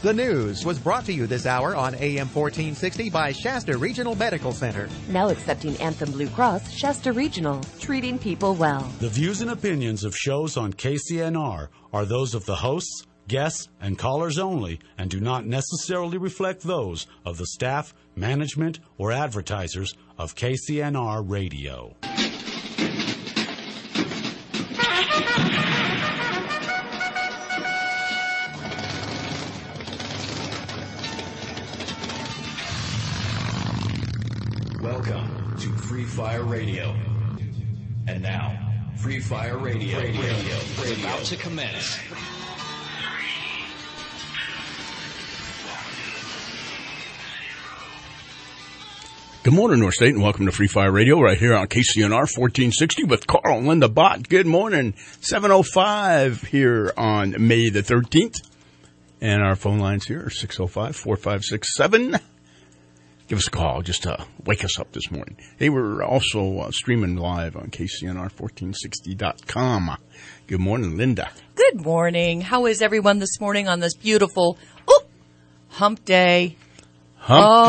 The news was brought to you this hour on AM 1460 by Shasta Regional Medical Center. Now accepting Anthem Blue Cross, Shasta Regional, treating people well. The views and opinions of shows on KCNR are those of the hosts, guests, and callers only and do not necessarily reflect those of the staff, management, or advertisers of KCNR Radio. Welcome to Free Fire Radio. And now, Free Fire Radio is about to commence. Good morning, North State, and welcome to Free Fire Radio right here on KCNR 1460 with Carl and Linda Bott. Good morning, 7:05 here on May the 13th. And our phone lines here are 605-4567. Give us a call just to wake us up this morning. Hey, we're also streaming live on KCNR1460.com. Good morning, Linda. Good morning. How is everyone this morning on this beautiful hump day? Hump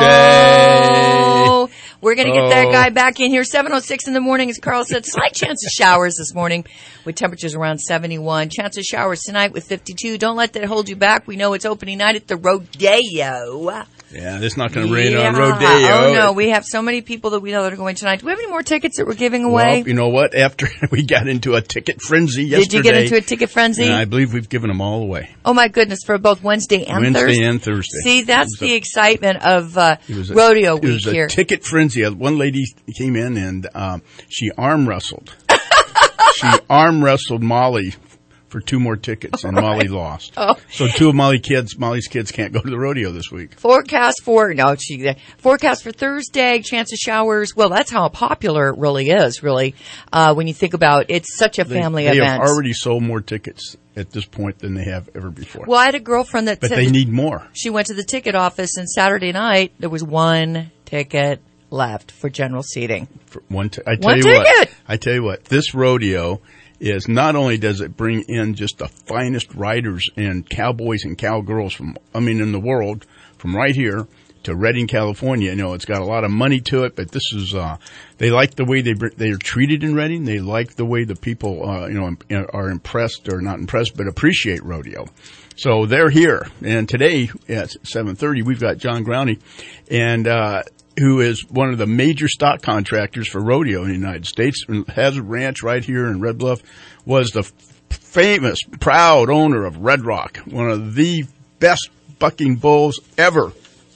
day. We're going to get that guy back in here. 7:06 in the morning, as Carl said. Slight chance of showers this morning with temperatures around 71. Chance of showers tonight with 52. Don't let that hold you back. We know it's opening night at the Rodeo. Yeah, it's not going to rain on Rodeo. Oh, no. We have so many people that we know that are going tonight. Do we have any more tickets that we're giving away? Well, you know what? After we got into a ticket frenzy yesterday. Did you get into a ticket frenzy? I believe we've given them all away. Oh, my goodness, for both Wednesday and Thursday. See, that's the excitement of Rodeo Week here. It was a ticket frenzy. One lady came in and she arm wrestled. She arm wrestled Molly for 2 more tickets, and Molly lost. Oh. So 2 of Molly's kids can't go to the rodeo this week. Forecast for Thursday, chance of showers. Well, that's how popular it really is, when you think about it. It's such a family event. They have already sold more tickets at this point than they have ever before. Well, I had a girlfriend that But they need more. She went to the ticket office, and Saturday night, there was 1 ticket left for general seating. For I tell you what, this rodeo is not only does it bring in just the finest riders and cowboys and cowgirls in the world, from right here to Redding, California. You know, it's got a lot of money to it, but this is, they like the way they are treated in Redding. They like the way the people, are impressed or not impressed, but appreciate rodeo. So they're here. And today at 7:30, we've got John Growney, and, who is one of the major stock contractors for rodeo in the United States, and has a ranch right here in Red Bluff, was the famous, proud owner of Red Rock, one of the best bucking bulls ever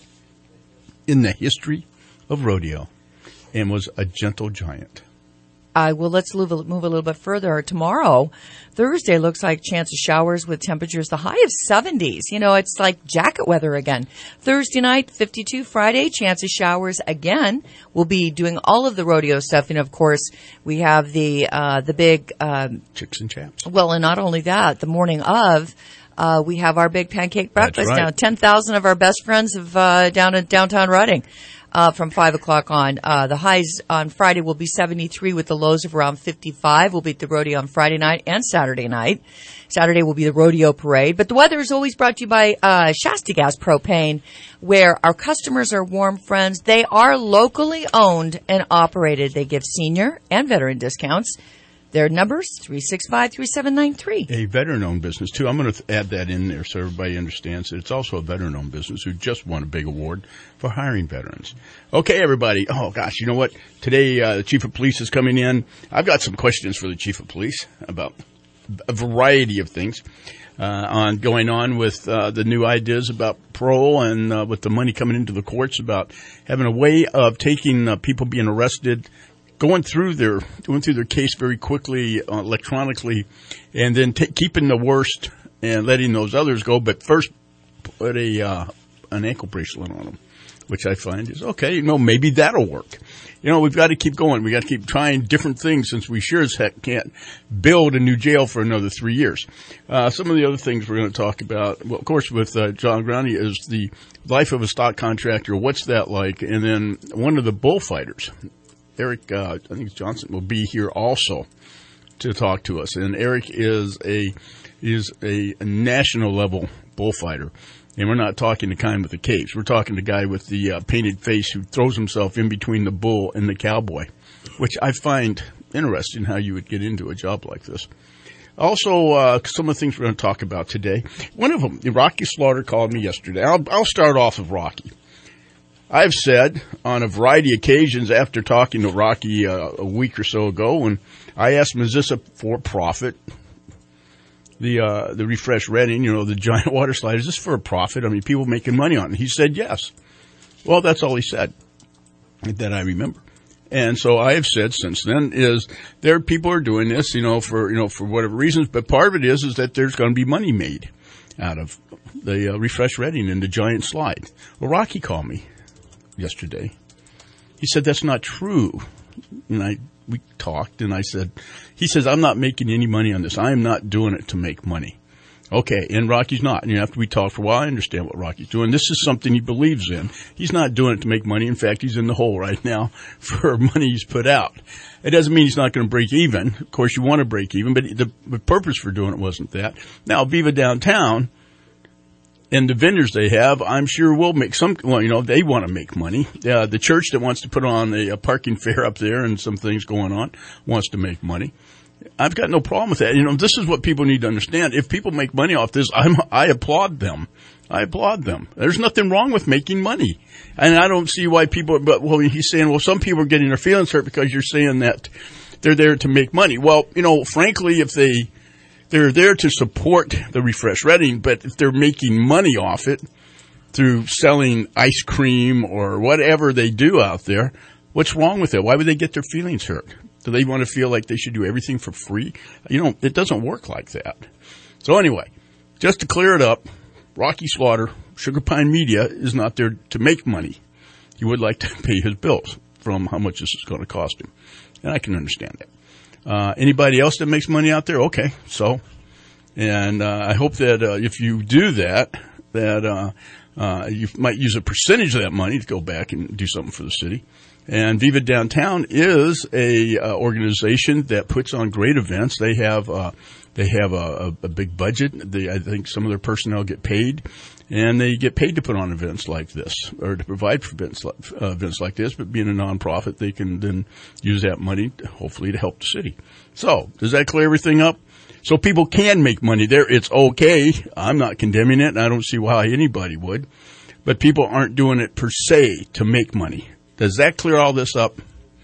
in the history of rodeo, and was a gentle giant. Well, let's move a little bit further. Tomorrow, Thursday, looks like chance of showers with temperatures the high of 70s. You know, it's like jacket weather again. Thursday night, 52. Friday, chance of showers again. We'll be doing all of the rodeo stuff. And, of course, we have the big Chicks and Chaps. Well, and not only that, the morning of, we have our big pancake breakfast down. 10,000 of our best friends down in downtown Redding. From 5 o'clock on. The highs on Friday will be 73 with the lows of around 55. We'll be at the rodeo on Friday night and Saturday night. Saturday will be the rodeo parade. But the weather is always brought to you by Shasta Gas Propane, where our customers are warm friends. They are locally owned and operated. They give senior and veteran discounts. Their numbers, 365-3793. A veteran-owned business, too. I'm going to add that in there so everybody understands that it's also a veteran-owned business who just won a big award for hiring veterans. Okay, everybody. Oh, gosh, you know what? Today, the Chief of Police is coming in. I've got some questions for the Chief of Police about a variety of things going on with the new ideas about parole and with the money coming into the courts about having a way of taking people being arrested, going through their case very quickly electronically, and then keeping the worst and letting those others go. But first, put an ankle bracelet on them, which I find is okay. Maybe that'll work. We've got to keep going. We got to keep trying different things since we sure as heck can't build a new jail for another 3 years. Some of the other things we're going to talk about, well, of course, with John Growney, is the life of a stock contractor. What's that like? And then one of the bullfighters, Eric, I think Johnson, will be here also to talk to us. And Eric is a national level bullfighter. And we're not talking the kind with the capes. We're talking the guy with the painted face who throws himself in between the bull and the cowboy, which I find interesting how you would get into a job like this. Also, some of the things we're going to talk about today. One of them, Rocky Slaughter called me yesterday. I'll start off with Rocky. I've said on a variety of occasions after talking to Rocky a week or so ago, when I asked him, is this a for profit? The Refresh Reading, the giant water slide, is this for a profit? I mean, people making money on it. He said yes. Well, that's all he said that I remember. And so I have said since then is there people are doing this, for whatever reasons, but part of it is that there's going to be money made out of the Refresh Reading and the giant slide. Well, Rocky called me yesterday. He said that's not true. And we talked, and he says, I'm not making any money on this. I am not doing it to make money. Okay, and Rocky's not. And after we talked for a while, I understand what Rocky's doing. This is something he believes in. He's not doing it to make money. In fact, he's in the hole right now for money he's put out. It doesn't mean he's not going to break even. Of course, you want to break even, but the purpose for doing it wasn't that. Now, Viva Downtown and the vendors they have, I'm sure will make they want to make money. The church that wants to put on a parking fair up there and some things going on wants to make money. I've got no problem with that. This is what people need to understand. If people make money off this, I applaud them. I applaud them. There's nothing wrong with making money. And I don't see why he's saying, some people are getting their feelings hurt because you're saying that they're there to make money. Well, frankly, if they're there to support the Refresh Reading, but if they're making money off it through selling ice cream or whatever they do out there, what's wrong with it? Why would they get their feelings hurt? Do they want to feel like they should do everything for free? It doesn't work like that. So anyway, just to clear it up, Rocky Slaughter, Sugar Pine Media, is not there to make money. He would like to pay his bills from how much this is going to cost him. And I can understand that. Anybody else that makes money out there? Okay, so. And I hope that if you do that you might use a percentage of that money to go back and do something for the city. And Viva Downtown is a organization that puts on great events. They have a big budget. I think some of their personnel get paid, and they get paid to put on events like this or to provide for events like this. But being a nonprofit, they can then use that money hopefully to help the city. So does that clear everything up? So people can make money there. It's okay. I'm not condemning it, and I don't see why anybody would. But people aren't doing it per se to make money. Does that clear all this up?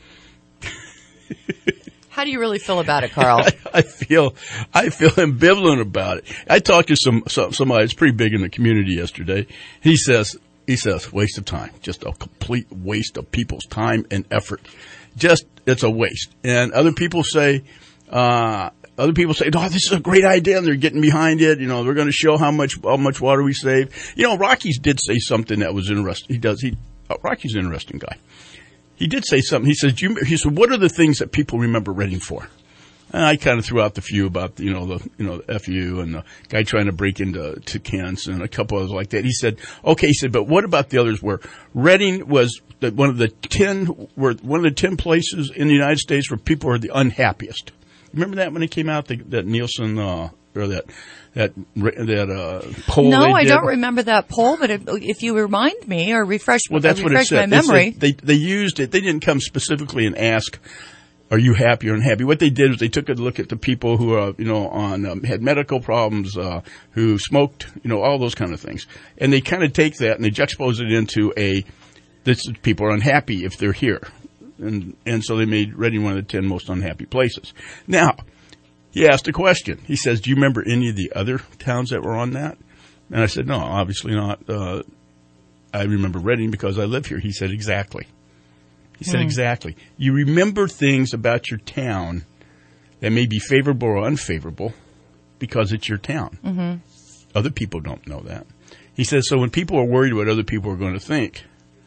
How do you really feel about it, Carl? I feel ambivalent about it. I talked to somebody that's pretty big in the community yesterday. He says, waste of time. Just a complete waste of people's time and effort. It's a waste. And other people say, oh, this is a great idea, and they're getting behind it. They're going to show how much water we save. Rocky's did say something that was interesting. Rocky's an interesting guy. He did say something. He said, what are the things that people remember Reading for? And I kind of threw out the few about, the FU and the guy trying to break into Kent's and a couple others like that. He said, but what about the others where Reading was one of the 10 places in the United States where people are the unhappiest? Remember that when it came out, that Nielsen, or that poll? No, I don't remember that poll, but if you remind me or refresh my memory. They used it. They didn't come specifically and ask, are you happy or unhappy? What they did was they took a look at the people who had medical problems, who smoked, all those kind of things. And they kind of take that and they juxtapose it into people are unhappy if they're here. And so they made Reading one of the 10 most unhappy places. Now, he asked a question. He says, do you remember any of the other towns that were on that? And I said, no, obviously not. I remember Reading because I live here. He said, exactly. He said, exactly. You remember things about your town that may be favorable or unfavorable because it's your town. Mm-hmm. Other people don't know that. He says, so when people are worried what other people are going to think,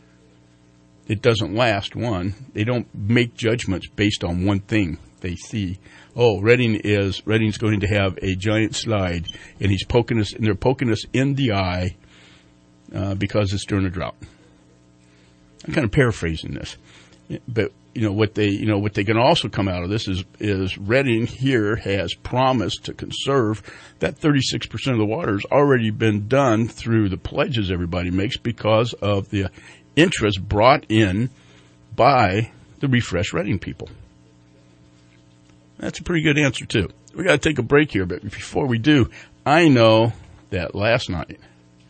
it doesn't last, one. They don't make judgments based on one thing they see. Oh, Reading's going to have a giant slide, and they're poking us in the eye because it's during a drought. I'm kind of paraphrasing this. But what they can also come out of this is Reading here has promised to conserve that 36% of the water has already been done through the pledges everybody makes because of the interest brought in by the Refresh Reading people. That's a pretty good answer too. We got to take a break here, but before we do, I know that last night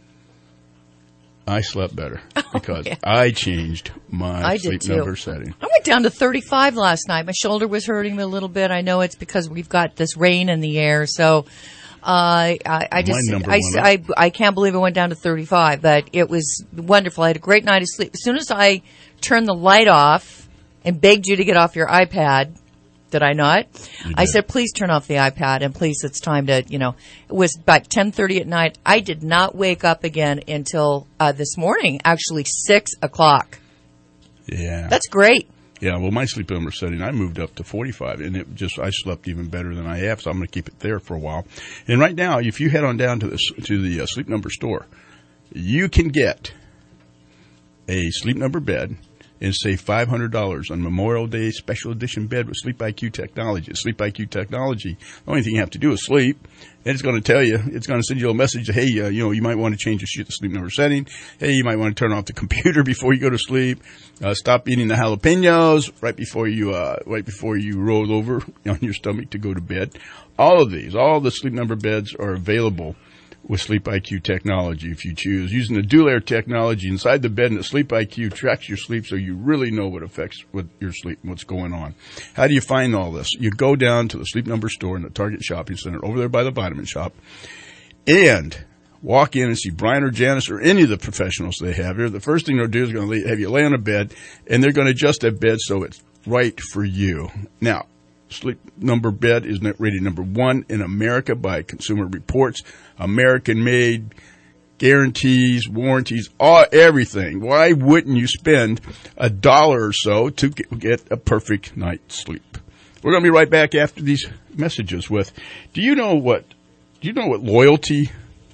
I slept better because I changed my sleep number setting. I went down to 35 last night. My shoulder was hurting me a little bit. I know it's because we've got this rain in the air, so I can't believe it went down to 35, but it was wonderful. I had a great night of sleep. As soon as I turned the light off and begged you to get off your iPad, did I not? I said, please turn off the iPad and please, it's time to, it was about 10:30 at night. I did not wake up again until this morning, actually 6 o'clock. Yeah. That's great. Yeah, well, my sleep number setting, I moved up to 45, and I slept even better than I have, so I'm going to keep it there for a while. And right now, if you head on down to the Sleep Number store, you can get a Sleep Number bed and save $500 on Memorial Day special edition bed with Sleep IQ technology. Sleep IQ technology, the only thing you have to do is sleep, and it's going to tell you, it's going to send you a message, hey, you might want to change the sleep number setting. Hey, you might want to turn off the computer before you go to sleep. Stop eating the jalapenos right before you roll over on your stomach to go to bed. All the Sleep Number beds are available with Sleep IQ technology if you choose. Using the Dual Air technology inside the bed, and the Sleep IQ tracks your sleep so you really know what affects with your sleep and what's going on. How do you find all this? You go down to the Sleep Number store in the Target Shopping Center over there by the Vitamin Shop and walk in and see Brian or Janice or any of the professionals they have here. The first thing they'll do is going to have you lay on a bed, and they're going to adjust that bed so it's right for you. Now, Sleep Number bed is rated number 1 in America by Consumer Reports. American made, guarantees, warranties, everything. Why wouldn't you spend $1 or so to get a perfect night's sleep? We're going to be right back after these messages with, do you know what loyalty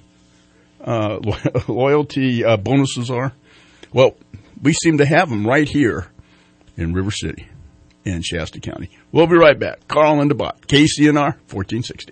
bonuses are? Well, we seem to have them right here in River City in Shasta County. We'll be right back. Carl and DeBot, KCNR 1460.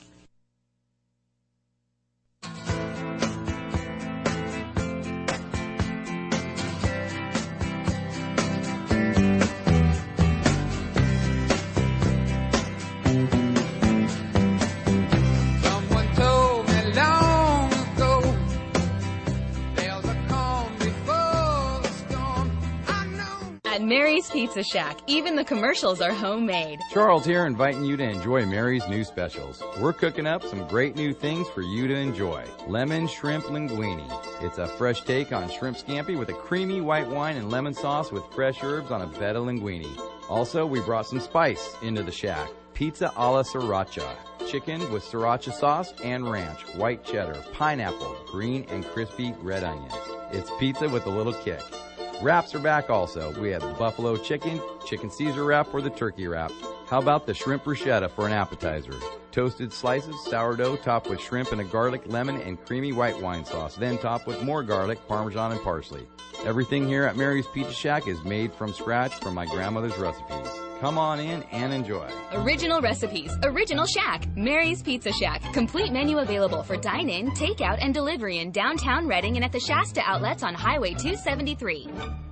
Mary's Pizza Shack. Even the commercials are homemade. Charles here, inviting you to enjoy Mary's new specials. We're cooking up some great new things for you to enjoy. Lemon shrimp linguine. It's a fresh take on shrimp scampi with a creamy white wine and lemon sauce with fresh herbs on a bed of linguine. Also, we brought some spice into the shack. Pizza alla sriracha. Chicken with sriracha sauce and ranch, white cheddar, pineapple, green and crispy red onions. It's pizza with a little kick. Wraps are back also. We have the buffalo chicken, chicken Caesar wrap, or the turkey wrap. How about the shrimp bruschetta for an appetizer? Toasted slices, sourdough topped with shrimp and a garlic, lemon, and creamy white wine sauce, then topped with more garlic, parmesan, and parsley. Everything here at Mary's Pizza Shack is made from scratch from my grandmother's recipes. Come on in and enjoy. Original recipes, original shack. Mary's Pizza Shack. Complete menu available for dine-in, takeout, and delivery in downtown Reading and at the Shasta outlets on Highway 273.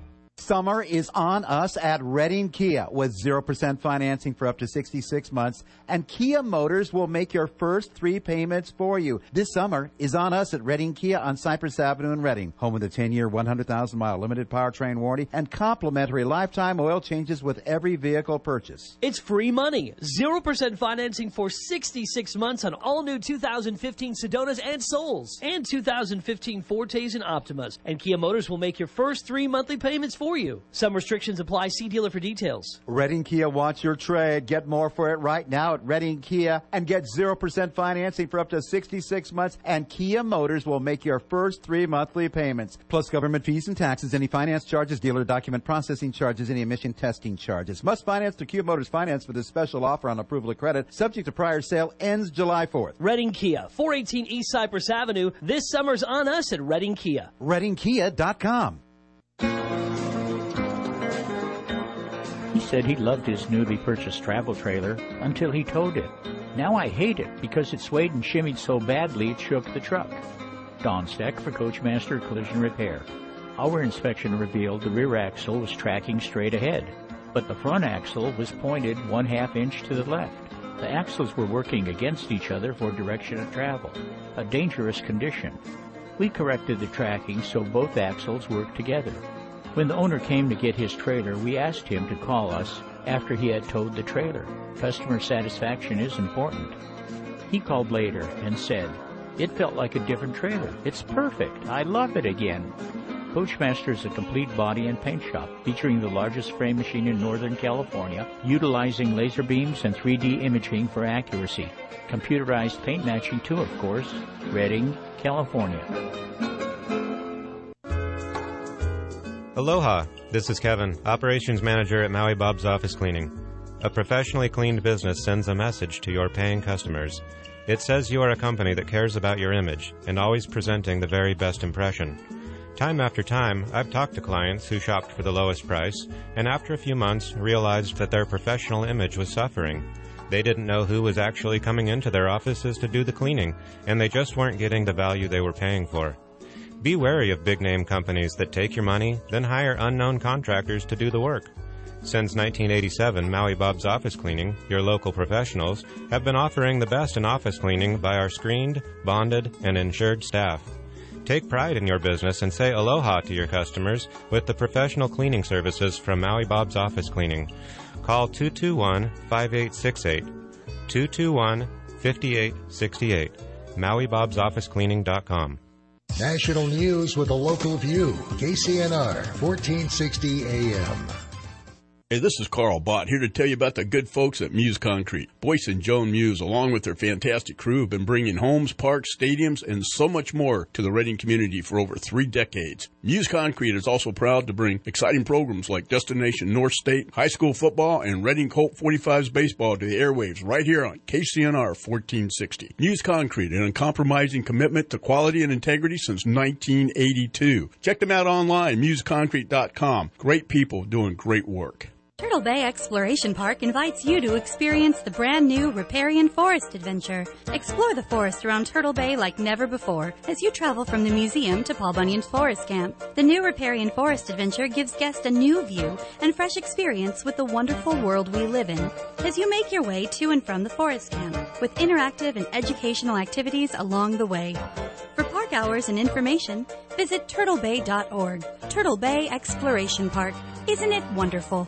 Summer is on us at Reading Kia with 0% financing for up to 66 months, and Kia Motors will make your first 3 payments for you. This summer is on us at Reading Kia on Cypress Avenue in Reading, home of the 10-year, 100,000-mile limited powertrain warranty and complimentary lifetime oil changes with every vehicle purchase. It's free money. 0% financing for 66 months on all new 2015 Sedonas and Souls and 2015 Fortes and Optimas. And Kia Motors will make your first 3 monthly payments for you. Some restrictions apply. See dealer for details. Reading Kia wants your trade. Get more for it right now at Reading Kia and get 0% financing for up to 66 months, and Kia Motors will make your first 3 monthly payments, plus government fees and taxes, any finance charges, dealer document processing charges, any emission testing charges. Must finance through Kia Motors Finance with a special offer on approval of credit. Subject to prior sale. Ends July 4th. Reading Kia, 418 East Cypress Avenue. This summer's on us at Reading Kia. ReadingKia.com. said he loved his newly purchased travel trailer until he towed it. Now I hate it because it swayed and shimmied so badly it shook the truck. Don Steck for Coachmaster Collision Repair. Our inspection revealed the rear axle was tracking straight ahead, but the front axle was pointed 1/2 inch to the left. The axles were working against each other for direction of travel, a dangerous condition. We corrected the tracking so both axles worked together. When the owner came to get his trailer, we asked him to call us after he had towed the trailer. Customer satisfaction is important. He called later and said, "It felt like a different trailer. It's perfect. I love it again." Coachmaster is a complete body and paint shop featuring the largest frame machine in Northern California, utilizing laser beams and 3D imaging for accuracy. Computerized paint matching too, of course. Redding, California. Aloha, this is Kevin, Operations Manager at Maui Bob's Office Cleaning. A professionally cleaned business sends a message to your paying customers. It says you are a company that cares about your image and always presenting the very best impression. Time after time, I've talked to clients who shopped for the lowest price and after a few months realized that their professional image was suffering. They didn't know who was actually coming into their offices to do the cleaning, and they just weren't getting the value they were paying for. Be wary of big-name companies that take your money, then hire unknown contractors to do the work. Since 1987, Maui Bob's Office Cleaning, your local professionals, have been offering the best in office cleaning by our screened, bonded, and insured staff. Take pride in your business and say aloha to your customers with the professional cleaning services from Maui Bob's Office Cleaning. Call 221-5868, 221-5868, MauiBob'sOfficeCleaning.com. National news with a local view. KCNR, 1460 AM. Hey, this is Carl Bott here to tell you about the good folks at Muse Concrete. Boyce and Joan Muse, along with their fantastic crew, have been bringing homes, parks, stadiums, and so much more to the Redding community for over 3 decades. Muse Concrete is also proud to bring exciting programs like Destination North State, high school football, and Redding Colt 45s baseball to the airwaves right here on KCNR 1460. Muse Concrete, an uncompromising commitment to quality and integrity since 1982. Check them out online, museconcrete.com. Great people doing great work. Turtle Bay Exploration Park invites you to experience the brand new Riparian Forest Adventure. Explore the forest around Turtle Bay like never before as you travel from the museum to Paul Bunyan's Forest Camp. The new Riparian Forest Adventure gives guests a new view and fresh experience with the wonderful world we live in as you make your way to and from the forest camp with interactive and educational activities along the way. For park hours and information, visit turtlebay.org. Turtle Bay Exploration Park. Isn't it wonderful?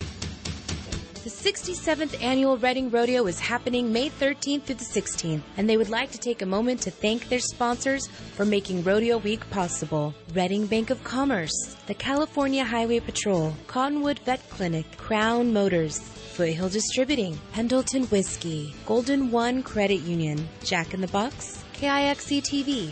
The 67th Annual Redding Rodeo is happening May 13th through the 16th, and they would like to take a moment to thank their sponsors for making Rodeo Week possible. Redding Bank of Commerce, the California Highway Patrol, Cottonwood Vet Clinic, Crown Motors, Foothill Distributing, Pendleton Whiskey, Golden One Credit Union, Jack in the Box, KIXE TV,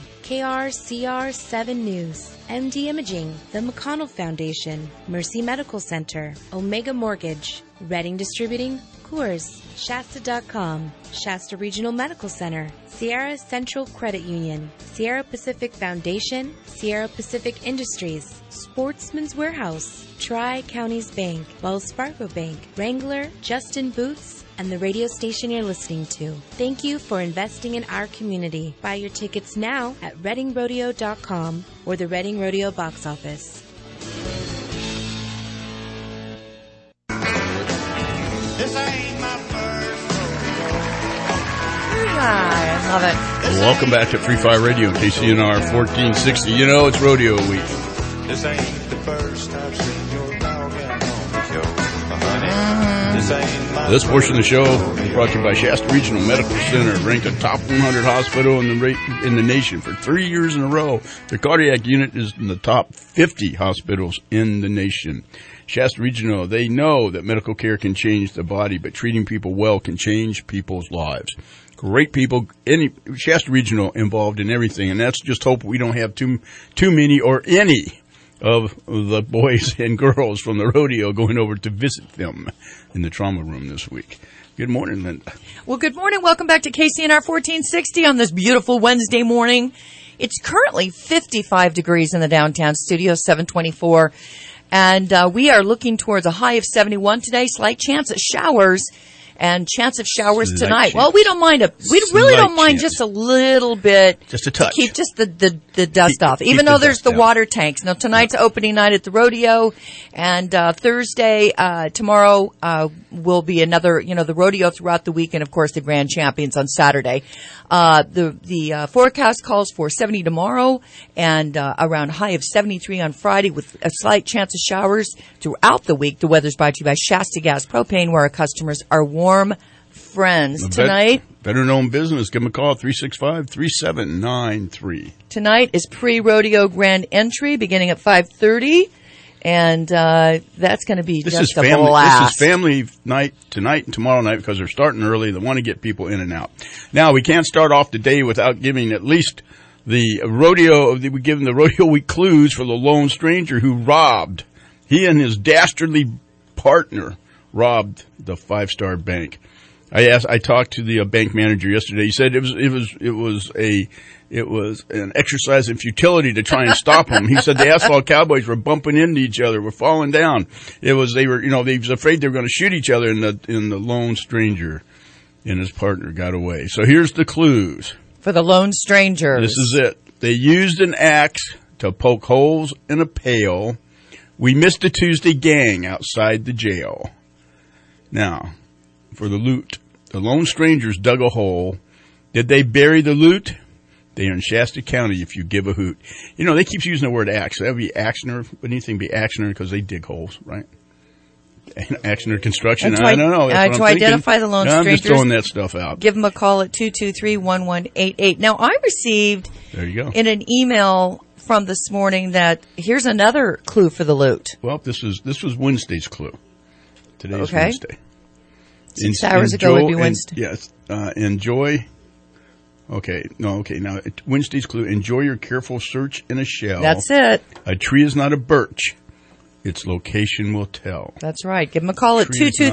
KRCR7 News, MD Imaging, the McConnell Foundation, Mercy Medical Center, Omega Mortgage, Redding Distributing, Coors, Shasta.com, Shasta Regional Medical Center, Sierra Central Credit Union, Sierra Pacific Foundation, Sierra Pacific Industries, Sportsman's Warehouse, Tri-Counties Bank, Wells Fargo Bank, Wrangler, Justin Boots, and the radio station you're listening to. Thank you for investing in our community. Buy your tickets now at ReddingRodeo.com or the Redding Rodeo box office. This ain't my first I love it. Welcome back to Free Fire Radio, KCNR 1460. You know, it's rodeo week. This ain't the first I've seen your dog out on the show. Honey, this ain't my This portion of the show is brought to you by Shasta Regional Medical Center, ranked a top 100 hospital in the nation for 3 years in a row. The cardiac unit is in the top 50 hospitals in the nation. Shasta Regional, they know that medical care can change the body, but treating people well can change people's lives. Great people, Shasta Regional involved in everything, and that's just hope we don't have too many or any of the boys and girls from the rodeo going over to visit them in the trauma room this week. Good morning, Linda. Well, good morning. Welcome back to KCNR 1460 on this beautiful Wednesday morning. It's currently 55 degrees in the downtown studio, 724. And we are looking towards a high of 71 today. Slight chance of showers. And chance of showers tonight. Well, we don't mind don't mind just a little bit. Just a touch. To keep just the dust off. Even though there's the water tanks. Now, tonight's opening night at the rodeo. And Thursday, tomorrow, will be another, the rodeo throughout the week. And, of course, the Grand Champions on Saturday. The forecast calls for 70 tomorrow and around a high of 73 on Friday with a slight chance of showers throughout the week. The weather's brought to you by Shasta Gas Propane, where our customers are warm friends. Tonight, better known business. Give them a call, 365-3793. Tonight is pre-rodeo grand entry beginning at 5:30. And that's going to be just a blast. This is family night tonight and tomorrow night because they're starting early. They want to get people in and out. Now, we can't start off the day without giving at least the rodeo week clues for the lone stranger who robbed. He and his dastardly partner robbed the Five Star Bank. I talked to the bank manager yesterday. He said it was an exercise in futility to try and stop him. He said the Asphalt Cowboys were bumping into each other, were falling down. He was afraid they were going to shoot each other, and the lone stranger and his partner got away. So here's the clues for the lone strangers. This is it. They used an axe to poke holes in a pail. We missed a Tuesday gang outside the jail. Now, for the loot, the lone strangers dug a hole. Did they bury the loot? They are in Shasta County if you give a hoot. They keep using the word axe. That would be Axner. Wouldn't anything be Axner because they dig holes, right? Axner Construction. I don't know. That's to identify the lone strangers. I'm just throwing that stuff out. Give them a call at 223-1188. Now, I received in an email from this morning that here's another clue for the loot. Well, this was Wednesday's clue. Today's Wednesday. 6 hours ago would be Wednesday. Yes. Enjoy. Okay. No, okay. Now, Wednesday's clue. Enjoy your careful search in a shell. That's it. A tree is not a birch. Its location will tell. That's right. Give them a call at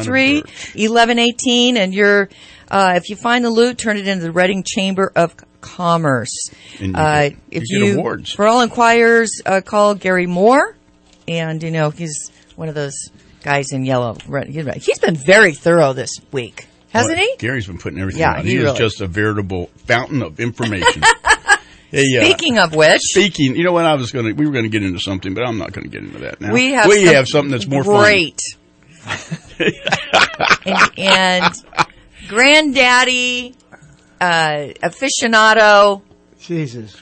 223-1118. And if you find the loot, turn it into the Reading Chamber of Commerce. And you get awards. For all inquirers, call Gary Moore. And, he's one of those guys in yellow. He's been very thorough this week, hasn't he? Gary's been putting everything out. He is just a veritable fountain of information. Hey, speaking of which, you know what we were going to get into something, but I'm not going to get into that now. We have something that's more great. and granddaddy, aficionado, Jesus.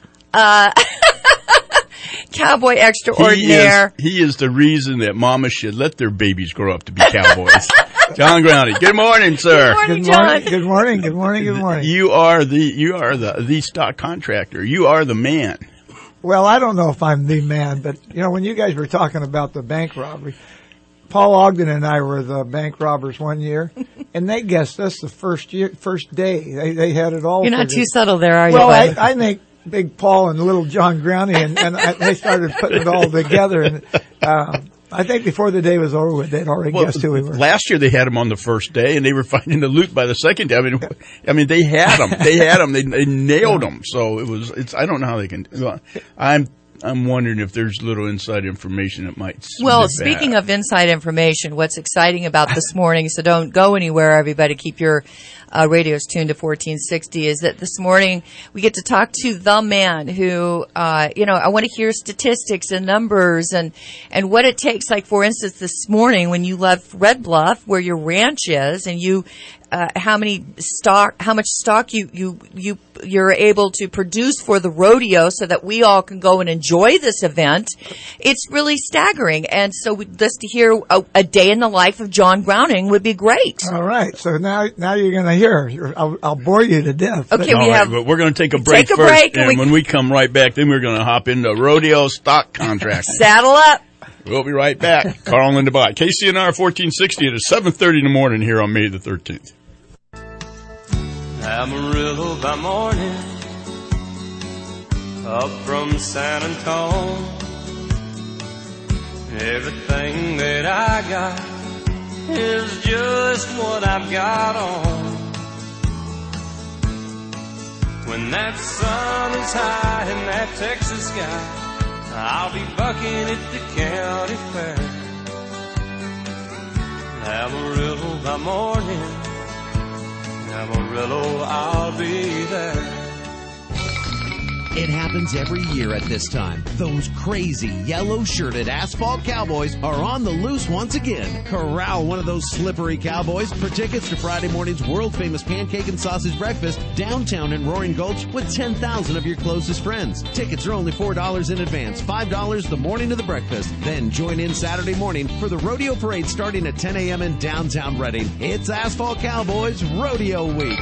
Cowboy extraordinaire. He is the reason that mamas should let their babies grow up to be cowboys. John Groundy. Good morning, sir. Good morning, John. Good morning. Good morning. Good morning. You are the stock contractor. You are the man. Well, I don't know if I'm the man, but when you guys were talking about the bank robbery, Paul Ogden and I were the bank robbers one year, and they guessed us the first day. They had it all. You're not too subtle there, are you? Well, I think Big Paul and Little John Groundy, and they started putting it all together. And I think before the day was over with, they'd already guessed who we were. Last year they had them on the first day, and they were finding the loot by the second day. I mean, they had them. They nailed them. So I don't know how they can. I'm wondering if there's little inside information that might. Well, speaking of inside information, what's exciting about this morning? So don't go anywhere, everybody. Keep your radios tuned to 1460. Is that this morning we get to talk to the man who, I want to hear statistics and numbers and what it takes. Like, for instance, this morning when you left Red Bluff, where your ranch is, and you. How much stock you're able to produce for the rodeo so that we all can go and enjoy this event. It's really staggering. And so just to hear a day in the life of John Browning would be great. All right. So now you're going to hear. I'll bore you to death. Okay. But we're going to take a break first. And when we come right back, then we're going to hop into rodeo stock contracting. Saddle up. We'll be right back. Carl and Dubai. KCNR 1460 at 7:30 in the morning here on May the 13th. Amarillo by morning, up from San Antone. Everything that I got is just what I've got on. When that sun is high in that Texas sky, I'll be bucking at the county fair. Amarillo by morning, Amarillo, I'll be there. It happens every year at this time. Those crazy yellow-shirted asphalt cowboys are on the loose once again. Corral one of those slippery cowboys for tickets to Friday morning's world-famous pancake and sausage breakfast downtown in Roaring Gulch with 10,000 of your closest friends. Tickets are only $4 in advance, $5 the morning of the breakfast. Then join in Saturday morning for the rodeo parade starting at 10 a.m. in downtown Reading. It's Asphalt Cowboys Rodeo Week.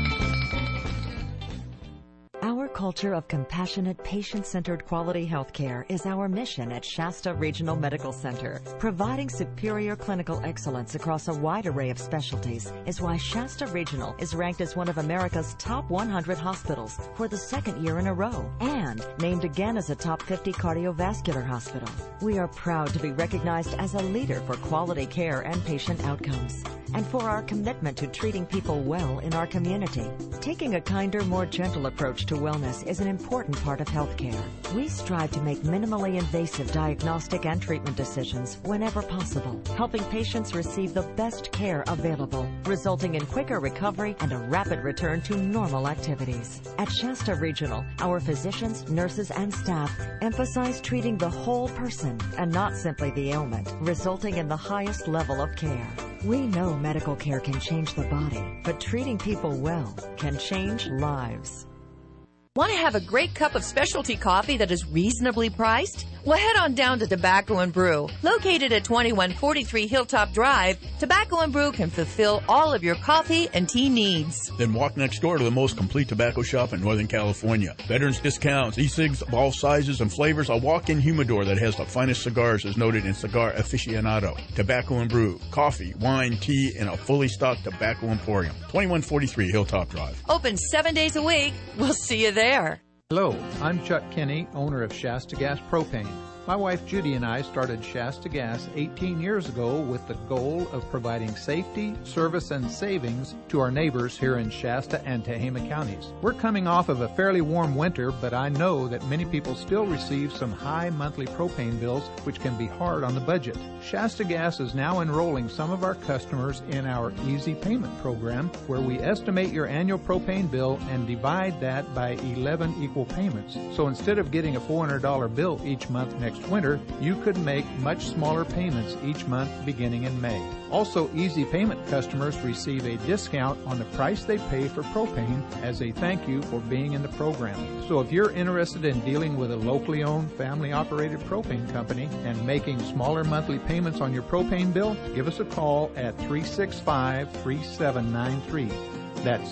Our culture of compassionate, patient-centered quality health care is our mission at Shasta Regional Medical Center. Providing superior clinical excellence across a wide array of specialties is why Shasta Regional is ranked as one of America's top 100 hospitals for the second year in a row and named again as a top 50 cardiovascular hospital. We are proud to be recognized as a leader for quality care and patient outcomes, and for our commitment to treating people well in our community. Taking a kinder, more gentle approach to wellness is an important part of healthcare. We strive to make minimally invasive diagnostic and treatment decisions whenever possible, helping patients receive the best care available, resulting in quicker recovery and a rapid return to normal activities. At Shasta Regional, our physicians, nurses, and staff emphasize treating the whole person and not simply the ailment, resulting in the highest level of care. We know medical care can change the body, but treating people well can change lives. Want to have a great cup of specialty coffee that is reasonably priced? Well, head on down to Tobacco and Brew. Located at 2143 Hilltop Drive, Tobacco and Brew can fulfill all of your coffee and tea needs. Then walk next door to the most complete tobacco shop in Northern California. Veterans discounts, e-cigs of all sizes and flavors, a walk-in humidor that has the finest cigars as noted in Cigar Aficionado. Tobacco and Brew, coffee, wine, tea, and a fully stocked tobacco emporium. 2143 Hilltop Drive. Open 7 days a week. We'll see you there. Hello, I'm Chuck Kinney, owner of Shasta Gas Propane. My wife Judy and I started Shasta Gas 18 years ago with the goal of providing safety, service, and savings to our neighbors here in Shasta and Tehama counties. We're coming off of a fairly warm winter, but I know that many people still receive some high monthly propane bills, which can be hard on the budget. Shasta Gas is now enrolling some of our customers in our Easy Payment program, where we estimate your annual propane bill and divide that by 11 equal payments. So instead of getting a $400 bill each month next winter, you could make much smaller payments each month beginning in May. Also, Easy Payment customers receive a discount on the price they pay for propane as a thank you for being in the program. So if you're interested in dealing with a locally owned, family-operated propane company and making smaller monthly payments on your propane bill, give us a call at 365-3793. That's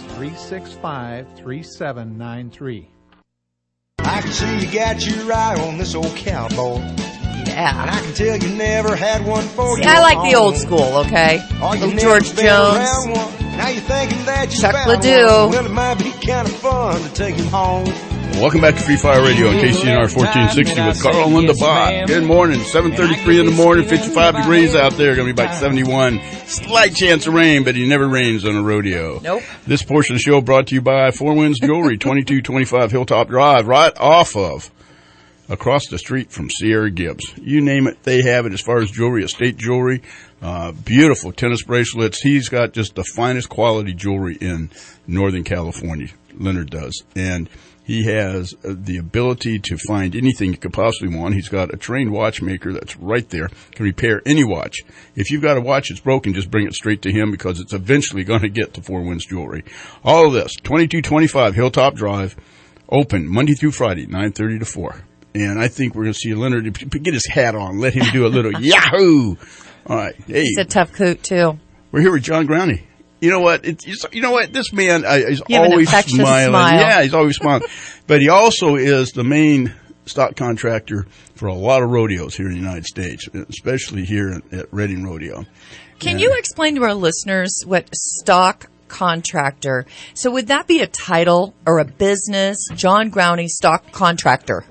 365-3793. I can see you got your eye on this old cowboy. Yeah. And I can tell you never had one for you. I like the old school, okay? Little George Jones, now you're thinking that you Chuck found Ledoux. one. Well, it might be kind of fun to take him home. Welcome back to Free Fire Radio on KCNR 1460 with Carl and Linda Bott. Good morning. 7:33 in the morning, 55 degrees out there. Going to be about 71. Slight chance of rain, but it never rains on a rodeo. Nope. This portion of the show brought to you by Four Winds Jewelry, 2225 Hilltop Drive, right off of, across the street from Sierra Gibbs. You name it, they have it as far as jewelry, estate jewelry, beautiful tennis bracelets. He's got just the finest quality jewelry in Northern California, Leonard does. And he has the ability to find anything you could possibly want. He's got a trained watchmaker that's right there, can repair any watch. If you've got a watch that's broken, just bring it straight to him because it's eventually going to get to Four Winds Jewelry. All of this, 2225 Hilltop Drive, open Monday through Friday, 9:30 to 4. And I think we're going to see Leonard get his hat on, let him do a little yahoo. All right. Hey. He's a tough coot, too. We're here with John Growney. You know what? You know what? This man is always smiling. Smile. Yeah, he's always smiling. But he also is the main stock contractor for a lot of rodeos here in the United States, especially here at Reading Rodeo. Can you explain to our listeners what stock contractor? So would that be a title or a business? John Growney, stock contractor.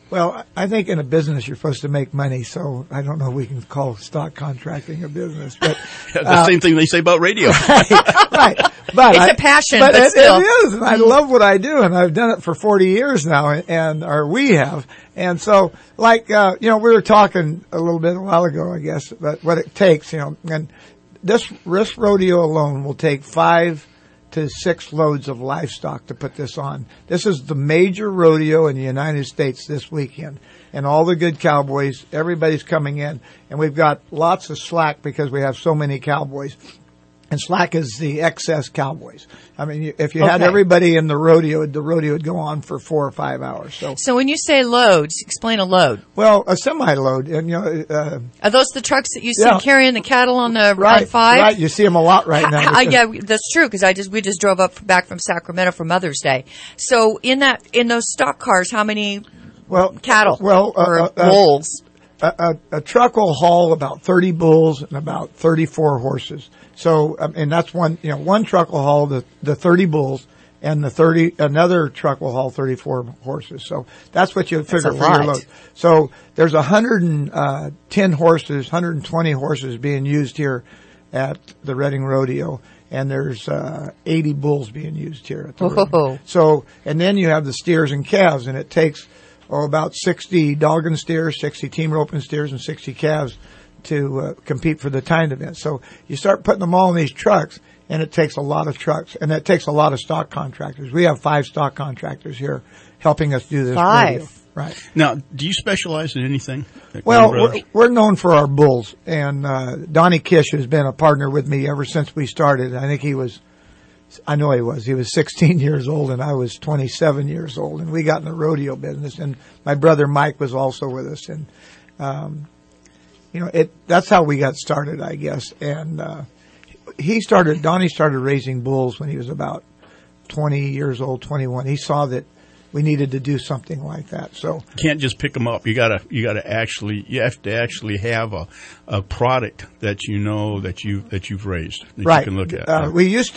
Well, I think in a business you're supposed to make money, so I don't know if we can call stock contracting a business. But the same thing they say about radio. Right. But it's a passion, but still. It is, and I love what I do, and I've done it for 40 years now, or we have. And so, we were talking a little bit a while ago, I guess, about what it takes, and this rodeo alone will take 5 to 6 loads of livestock to put this on. This is the major rodeo in the United States this weekend. And all the good cowboys, everybody's coming in. And we've got lots of slack because we have so many cowboys. And slack is the excess cowboys. I mean, if you had everybody in the rodeo would go on for 4 or 5 hours. So when you say loads, explain a load. Well, a semi-load. And, are those the trucks that you see carrying the cattle on the on 5? Right, you see them a lot right now. Yeah, that's true, because we just drove back from Sacramento for Mother's Day. So in those stock cars, how many cattle or bulls? A truck will haul about 30 bulls and about 34 horses. So, and that's one truck will haul the 30 bulls and another truck will haul 34 horses. So that's what you figure for your load. So there's 110 horses, 120 horses being used here at the Reading Rodeo. And there's 80 bulls being used here at the rodeo. So, and then you have the steers and calves, and it takes about 60 dogging steers, 60 team roping steers, and 60 calves to compete for the timed event. So you start putting them all in these trucks, and it takes a lot of trucks, and it takes a lot of stock contractors. We have 5 stock contractors here helping us do this. 5. Radio. Right. Now, do you specialize in anything? Well, we're known for our bulls, and Donnie Kish has been a partner with me ever since we started. I think he was 16 years old, and I was 27 years old, and we got in the rodeo business, and my brother Mike was also with us, and that's how we got started, I guess. And Donnie started raising bulls when he was about 20 years old, 21. He saw that we needed to do something like that. So you can't just pick them up. You have to actually have a product that you've raised that you can look at. We used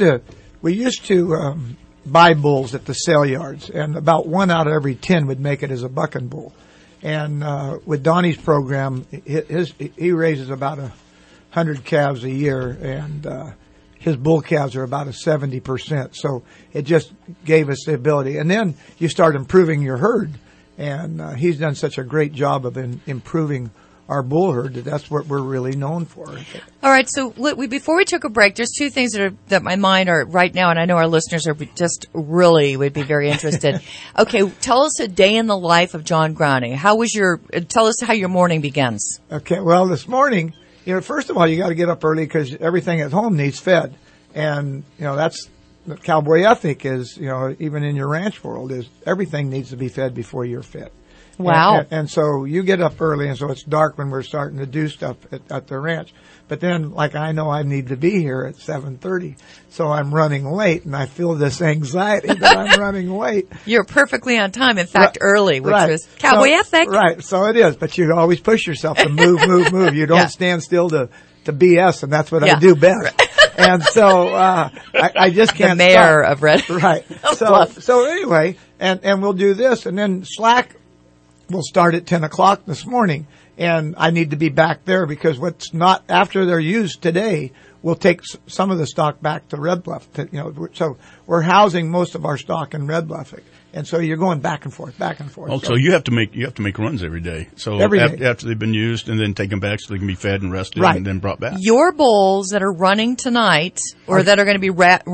to buy bulls at the sale yards, and about 1 out of every 10 would make it as a bucking bull. And with Donnie's program, he raises about 100 calves a year, and his bull calves are about 70%. So it just gave us the ability. And then you start improving your herd, and he's done such a great job of improving our bull herd that's what we're really known for. All right, so before we took a break, there's 2 things that my mind are right now, and I know our listeners are just really would be very interested. Okay, tell us a day in the life of John Growning. Tell us how your morning begins. Okay, well, this morning, first of all, you got to get up early because everything at home needs fed, and that's the cowboy ethic is even in your ranch world is everything needs to be fed before you're fed. Wow. And so you get up early, and so it's dark when we're starting to do stuff at the ranch. But then, I know I need to be here at 7:30, so I'm running late, and I feel this anxiety that I'm running late. You're perfectly on time. In fact, early, which was cowboy ethic. Right, so it is. But you always push yourself to move. You don't stand still to BS, and that's what I do best. And so I just can't. The mayor of Red. Right. So anyway, and we'll do this, and then slack will start at 10 o'clock this morning, and I need to be back there because what's not after they're used today, we'll take some of the stock back to Red Bluff. So we're housing most of our stock in Red Bluff, and so you're going back and forth. Oh, so you have to make runs every day. So every day. After they've been used, and then take them back so they can be fed and rested, and then brought back. Your bulls that are running tonight, or that are going to be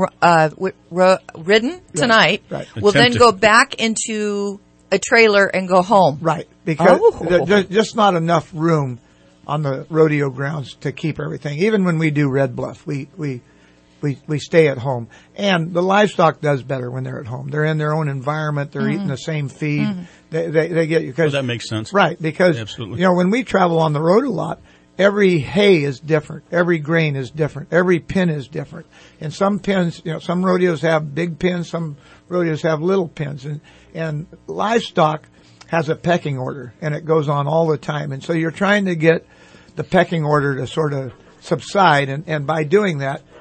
ridden tonight, will then go back into a trailer and go home. Right, because there's just not enough room on the rodeo grounds to keep everything. Even when we do Red Bluff, we stay at home. And the livestock does better when they're at home. They're in their own environment. They're eating the same feed. They get you. That makes sense. Right, because absolutely. When we travel on the road a lot, every hay is different. Every grain is different. Every pin is different. And some pins, some rodeos have big pins, some rodeos have little pins. And livestock has a pecking order, and it goes on all the time. And so you're trying to get the pecking order to sort of subside, and by doing that,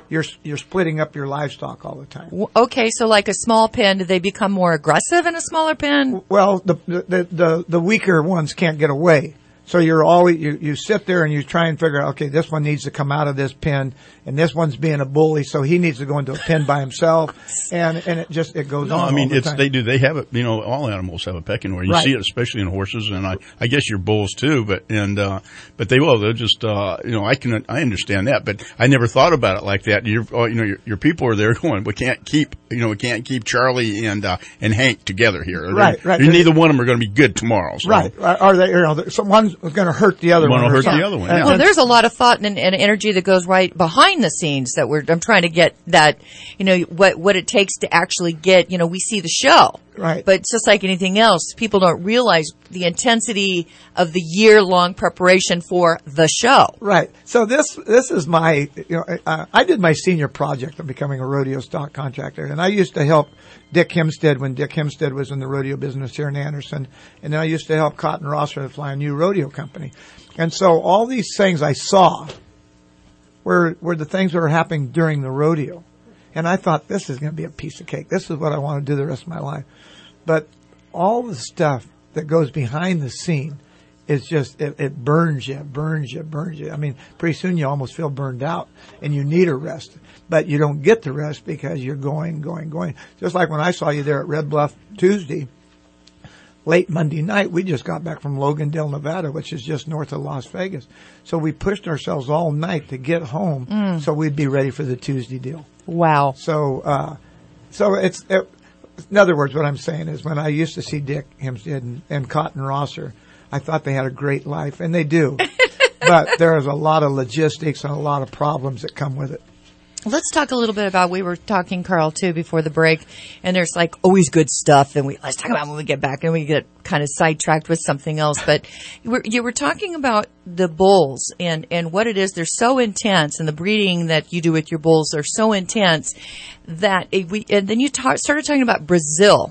you're splitting up your livestock all the time. Okay, so like a small pen, do they become more aggressive in a smaller pen? Well, the weaker ones can't get away. So you're always you sit there and you try and figure out, okay, this one needs to come out of this pen, and this one's being a bully, so he needs to go into a pen by himself, and it goes on. No, I mean all the time. they have it. All animals have a pecking order. You see it especially in horses, and I guess your bulls too. But they will. They'll just I understand that, but I never thought about it like that. Your people are there going, we can't keep Charlie and Hank together here. Right. Neither one of them are going to be good tomorrow. So. Right. Are they? Someone's going to hurt the other one. One will hurt the other one. Yeah. Well, there's a lot of thought and energy that goes right behind the scenes that I'm trying to get that, what it takes to actually get, we see the show. Right. But it's just like anything else, people don't realize the intensity of the year-long preparation for the show. Right. So this is my, I did my senior project of becoming a rodeo stock contractor, and I used to help Dick Hempstead when Dick Hempstead was in the rodeo business here in Anderson, and then I used to help Cotton Rosser to fly a new rodeo company. And so all these things I saw were the things that were happening during the rodeo. And I thought, this is going to be a piece of cake. This is what I want to do the rest of my life. But all the stuff that goes behind the scene is just, it burns you. I mean, pretty soon you almost feel burned out and you need a rest. But you don't get the rest because you're going. Just like when I saw you there at Red Bluff Tuesday, late Monday night, we just got back from Logandale, Nevada, which is just north of Las Vegas. So we pushed ourselves all night to get home so we'd be ready for the Tuesday deal. Wow. So in other words, what I'm saying is when I used to see Dick Hempstead and Cotton Rosser, I thought they had a great life, and they do. But there is a lot of logistics and a lot of problems that come with it. Let's talk a little bit about, we were talking, Carl, too, before the break, and there's like always good stuff, and let's talk about when we get back, and we get kind of sidetracked with something else. But you were talking about the bulls and what it is. They're so intense, and the breeding that you do with your bulls are so intense that and then you started talking about Brazil.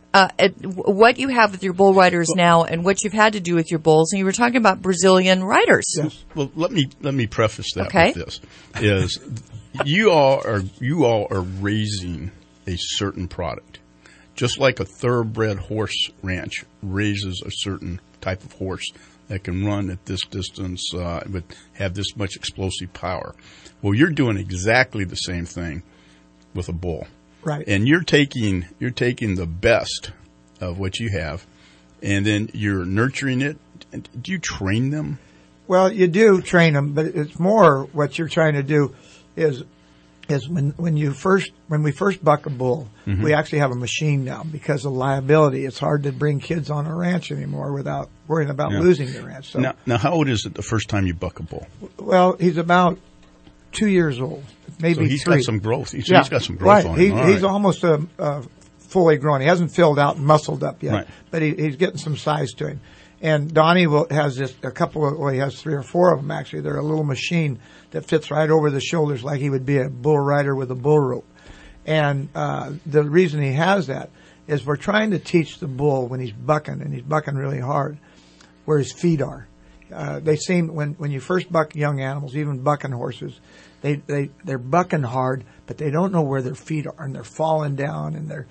What you have with your bull riders now and what you've had to do with your bulls, and you were talking about Brazilian riders. Yes. Well, let me preface that with this. Is you all are raising a certain product. Just like a thoroughbred horse ranch raises a certain type of horse that can run at this distance, but have this much explosive power. Well, you're doing exactly the same thing with a bull. Right. And you're taking the best of what you have, and then you're nurturing it. Do you train them? Well, you do train them, but it's more what you're trying to do is when we first buck a bull, we actually have a machine now because of liability. It's hard to bring kids on a ranch anymore without worrying about losing the ranch. So now, how old is it the first time you buck a bull? Well, he's about 2 years old, maybe so he's 3. got some growth. He's got some growth on him. He's almost fully grown. He hasn't filled out and muscled up yet, right. But he's getting some size to him. And Donnie has he has 3 or 4 of them actually. They're a little machine that fits right over the shoulders like he would be a bull rider with a bull rope. And the reason he has that is we're trying to teach the bull when he's bucking, and he's bucking really hard, where his feet are. They seem, when you first buck young animals, even bucking horses, they're bucking hard, but they don't know where their feet are, and they're falling down, and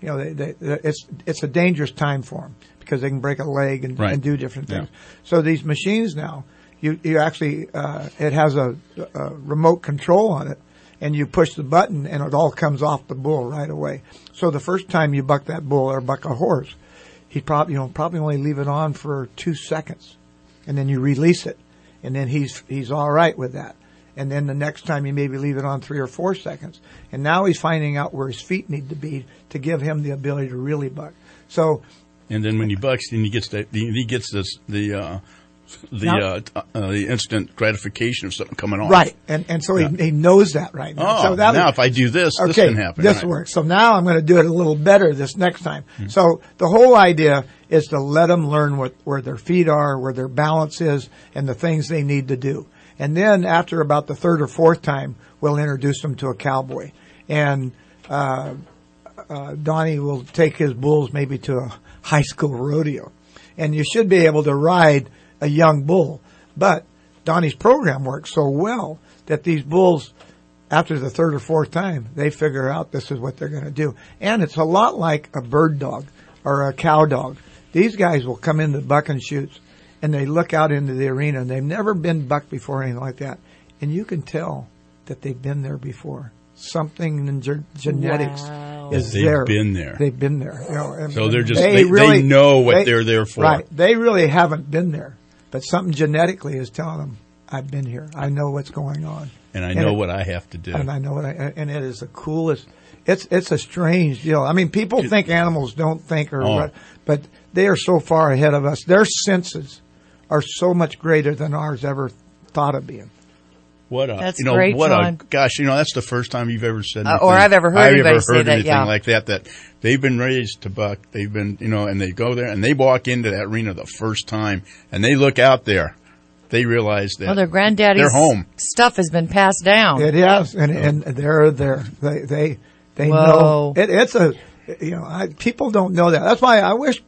it's a dangerous time for them because they can break a leg and do different things. Yeah. So these machines now, you actually, it has a remote control on it, and you push the button and it all comes off the bull right away. So the first time you buck that bull or buck a horse, he probably only leave it on for 2 seconds, and then you release it, and then he's all right with that. And then the next time you maybe leave it on 3 or 4 seconds, and now he's finding out where his feet need to be to give him the ability to really buck. So, and then when he bucks, then he gets the instant gratification of something coming off. Right, and so he knows that right now. Oh, so now if I do this can happen. This works. So now I'm going to do it a little better this next time. Mm-hmm. So the whole idea is to let them learn where their feet are, where their balance is, and the things they need to do. And then after about the 3rd or 4th time, we'll introduce them to a cowboy. And Donnie will take his bulls maybe to a high school rodeo. And you should be able to ride a young bull. But Donnie's program works so well that these bulls after the third or fourth time, they figure out this is what they're going to do. And it's a lot like a bird dog or a cow dog. These guys will come into buck and shoots, and they look out into the arena, and they've never been bucked before or anything like that. And you can tell that they've been there before. Something in genetics is there. They've been there. They've been there. You know, and so they're just they know what they're there for. Right. They really haven't been there, but something genetically is telling them, "I've been here. I know what's going on, and I know what I have to do." And I know what and it is the coolest. It's a strange deal. I mean, people think animals don't think but they are so far ahead of us. Their senses are so much greater than ours ever thought of being. That's great, John. Gosh, that's the first time you've ever said anything. Or I've ever heard anybody say that, anything like that they've been raised to buck. They've been, and they go there and they walk into that arena the first time and they look out there. They realize that their granddaddy's home stuff has been passed down. It has, and they're there. They know. People don't know that. That's why I wish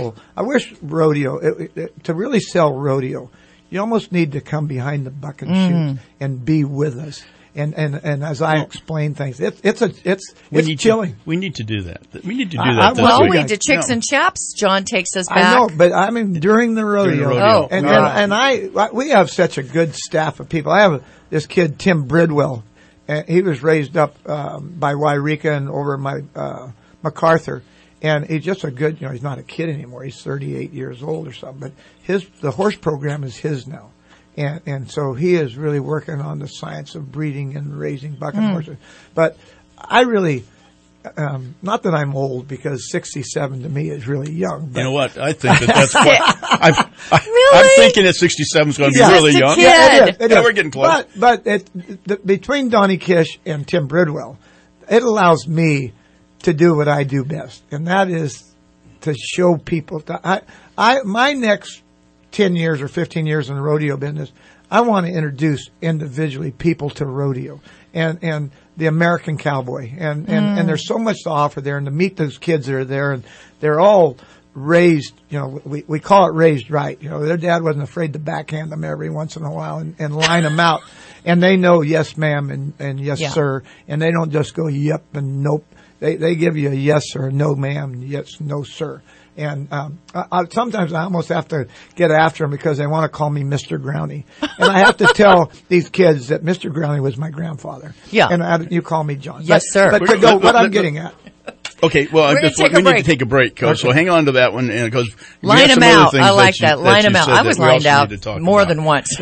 rodeo, to really sell rodeo, you almost need to come behind the buck and shoot and be with us. And as I explain things, it's chilling. We need to do that. We need to do that. We did Chicks and Chaps. John takes us back. I know, but I mean during the rodeo. We have such a good staff of people. I have this kid Tim Bridwell. He was raised up by Wairika and over my MacArthur. And he's just a good, he's not a kid anymore. He's 38 years old or something. But the horse program is his now. And so he is really working on the science of breeding and raising bucking horses. But I really, not that I'm old, because 67 to me is really young. But you know what? I think that's what I'm thinking that 67 is going to be really young. Yeah, it is. Yeah, we're getting close. But between Donnie Kish and Tim Bridwell, it allows me to do what I do best, and that is to show people. My next 10 years or 15 years in the rodeo business, I want to introduce individually people to rodeo and the American cowboy, and there's so much to offer there, and to meet those kids that are there, and they're all raised. We call it raised right. Their dad wasn't afraid to backhand them every once in a while and line them out, and they know yes ma'am and yes sir, and they don't just go yep and nope. They give you a yes or a no, ma'am, yes, no, sir. And sometimes I almost have to get after them because they want to call me Mr. Growney. And I have to tell these kids that Mr. Growney was my grandfather. Yeah. And you call me John. Yes, sir. But to go, what I'm getting at. Okay, well, we need to take a break, Coach. So hang on to that one, because line them out. I like that. Line them out. I was lined out more than once.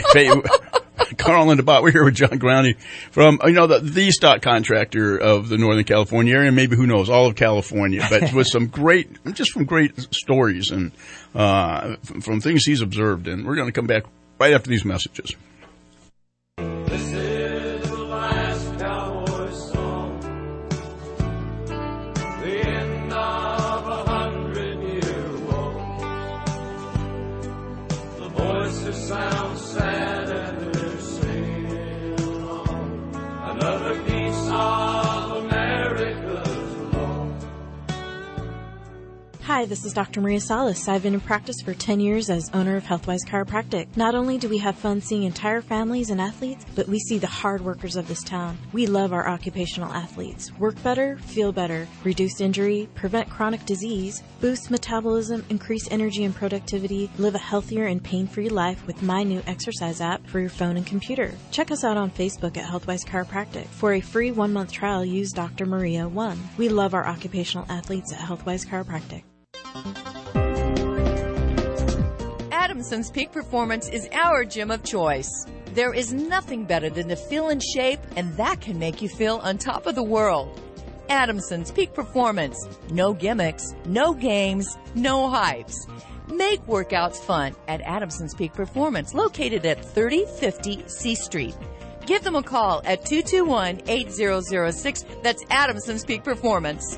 Carl and DeBot, we're here with John Growney from, the stock contractor of the Northern California area, and maybe, who knows, all of California, but with some great stories and from things he's observed. And we're going to come back right after these messages. This is the last cowboy song, the end of 100-year war. The voices sound sad and another piece of America's law. Hi, this is Dr. Maria Salas. I've been in practice for 10 years as owner of Healthwise Chiropractic. Not only do we have fun seeing entire families and athletes, but we see the hard workers of this town. We love our occupational athletes. Work better, feel better, reduce injury, prevent chronic disease, boost metabolism, increase energy and productivity, live a healthier and pain-free life with my new exercise app for your phone and computer. Check us out on Facebook at Healthwise Chiropractic. For a free 1-month trial, use Dr. Maria 1. We love our occupational athletes at Healthwise Chiropractic. Adamson's Peak Performance is our gym of choice. There is nothing better than to feel in shape, and that can make you feel on top of the world. Adamson's Peak Performance. No gimmicks, no games, no hypes. Make workouts fun at Adamson's Peak Performance, located at 3050 C Street. Give them a call at 221-8006. That's Adamson's Peak Performance.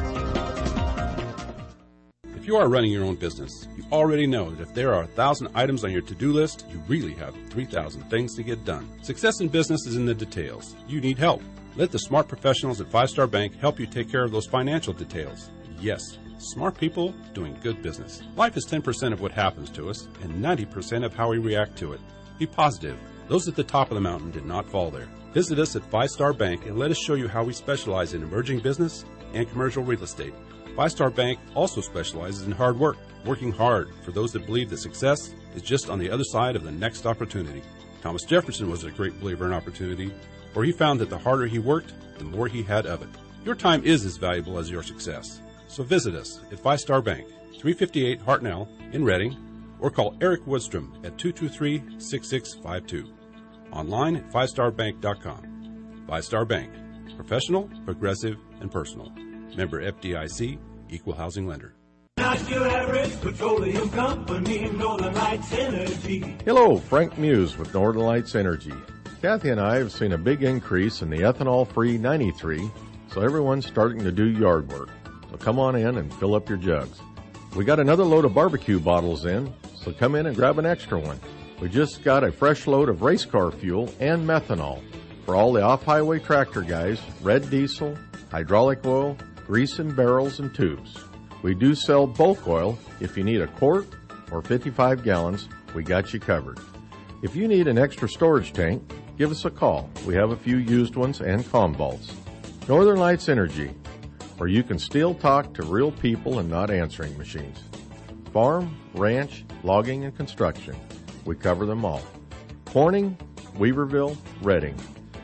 If you are running your own business, you already know that if there are 1,000 items on your to-do list, you really have 3,000 things to get done. Success in business is in the details. You need help. Let the smart professionals at 5 Star Bank help you take care of those financial details. Yes, smart people doing good business. Life is 10% of what happens to us and 90% of how we react to it. Be positive. Those at the top of the mountain did not fall there. Visit us at 5 Star Bank and let us show you how we specialize in emerging business and commercial real estate. 5 Star Bank also specializes in hard work, working hard for those that believe that success is just on the other side of the next opportunity. Thomas Jefferson was a great believer in opportunity, for he found that the harder he worked, the more he had of it. Your time is as valuable as your success. So visit us at 5 Star Bank, 358 Hartnell in Reading, or call Eric Woodstrom at 223-6652. Online at 5starbank.com. 5 Star Bank. Professional, progressive, and personal. Member FDIC, Equal Housing Lender. Not your average petroleum company, Northern Lights Energy. Hello, Frank Muse with Northern Lights Energy. Kathy and I have seen a big increase in the ethanol-free 93, so everyone's starting to do yard work. So come on in and fill up your jugs. We got another load of barbecue bottles in, so come in and grab an extra one. We just got a fresh load of race car fuel and methanol for all the off-highway tractor guys, red diesel, hydraulic oil, grease in barrels and tubes. We do sell bulk oil. If you need a quart or 55 gallons, we got you covered. If you need an extra storage tank, give us a call. We have a few used ones and comm vaults. Northern Lights Energy, where you can still talk to real people and not answering machines. Farm, ranch, logging, and construction. We cover them all. Corning, Weaverville, Reading.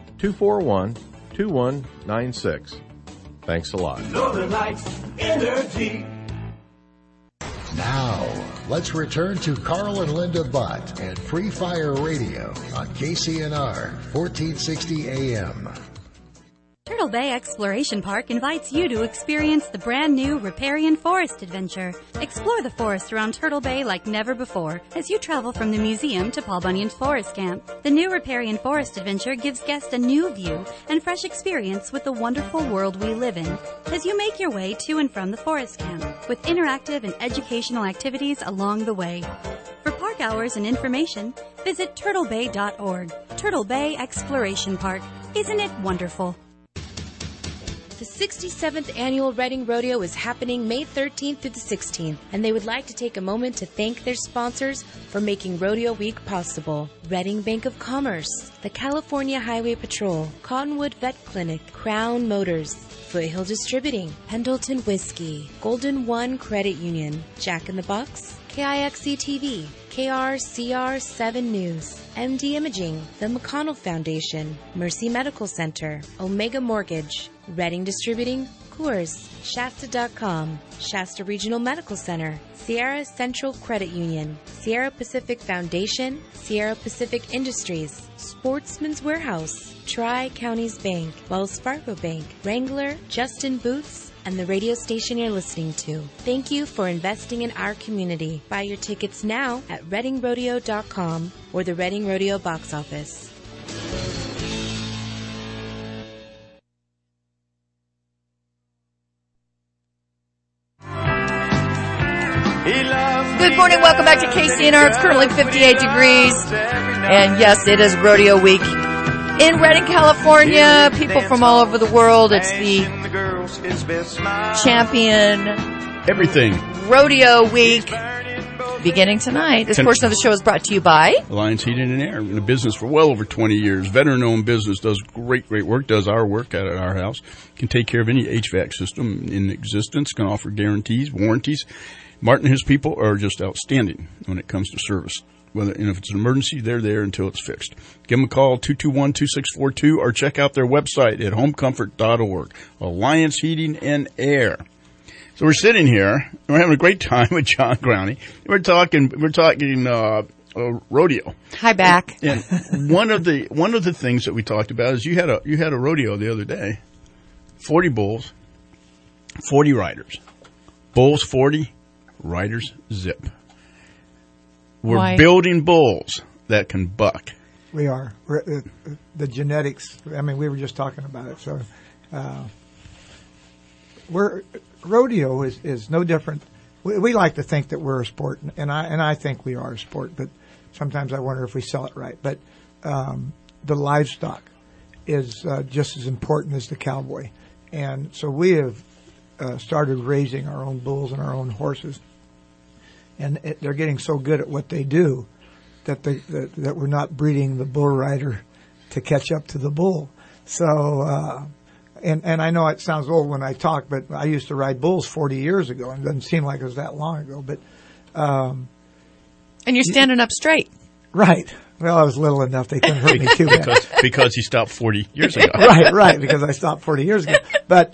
241-2196. Thanks a lot. Northern Lights Energy. Now, let's return to Carl and Linda Butt and Free Fire Radio on KCNR 1460 AM. Turtle Bay Exploration Park invites you to experience the brand new Riparian Forest Adventure. Explore the forest around Turtle Bay like never before as you travel from the museum to Paul Bunyan's Forest Camp. The new Riparian Forest Adventure gives guests a new view and fresh experience with the wonderful world we live in as you make your way to and from the forest camp with interactive and educational activities along the way. For park hours and information, visit turtlebay.org. Turtle Bay Exploration Park. Isn't it wonderful? The 67th Annual Reading Rodeo is happening May 13th through the 16th, and they would like to take a moment to thank their sponsors for making Rodeo Week possible. Reading Bank of Commerce, the California Highway Patrol, Cottonwood Vet Clinic, Crown Motors, Foothill Distributing, Pendleton Whiskey, Golden One Credit Union, Jack in the Box, KIXC TV, KRCR7 News, MD Imaging, the McConnell Foundation, Mercy Medical Center, Omega Mortgage, Reading Distributing, Coors, Shasta.com, Shasta Regional Medical Center, Sierra Central Credit Union, Sierra Pacific Foundation, Sierra Pacific Industries, Sportsman's Warehouse, Tri-Counties Bank, Wells Fargo Bank, Wrangler, Justin Booths, and the radio station you're listening to. Thank you for investing in our community. Buy your tickets now at ReadingRodeo.com or the Reading Rodeo box office. Good morning, welcome back to KCNR. It's currently 58 degrees. And yes, it is Rodeo Week in Redding, California. People from all over the world. It's the Champion Everything Rodeo Week beginning tonight. This portion of the show is brought to you by Alliance Heating and Air. In the business for well over 20 years. Veteran-owned business, does great work, does our work out at our house. Can take care of any HVAC system in existence, can offer guarantees, warranties. Martin and his people are just outstanding when it comes to service. If it's an emergency, they're there until it's fixed. Give them a call, 221-2642, or check out their website at homecomfort.org. Alliance Heating and Air. So we're sitting here, and we're having a great time with John Growney. We're talking rodeo. Hi, back. And one of the things that we talked about is you had a rodeo the other day. 40 bulls, 40 riders. Bulls 40, riders zip. We're building bulls that can buck. We are. The genetics, I mean, we were just talking about it. So rodeo is no different. We like to think that we're a sport, and I think we are a sport, but sometimes I wonder if we sell it right. But the livestock is just as important as the cowboy. And so we have started raising our own bulls and our own horses. And they're getting so good at what they do that we're not breeding the bull rider to catch up to the bull. So, and I know it sounds old when I talk, but I used to ride bulls 40 years ago, and it doesn't seem like it was that long ago. But and you're standing up straight, right? Well, I was little enough they couldn't hurt me too bad because he stopped 40 years ago. right, because I stopped 40 years ago. But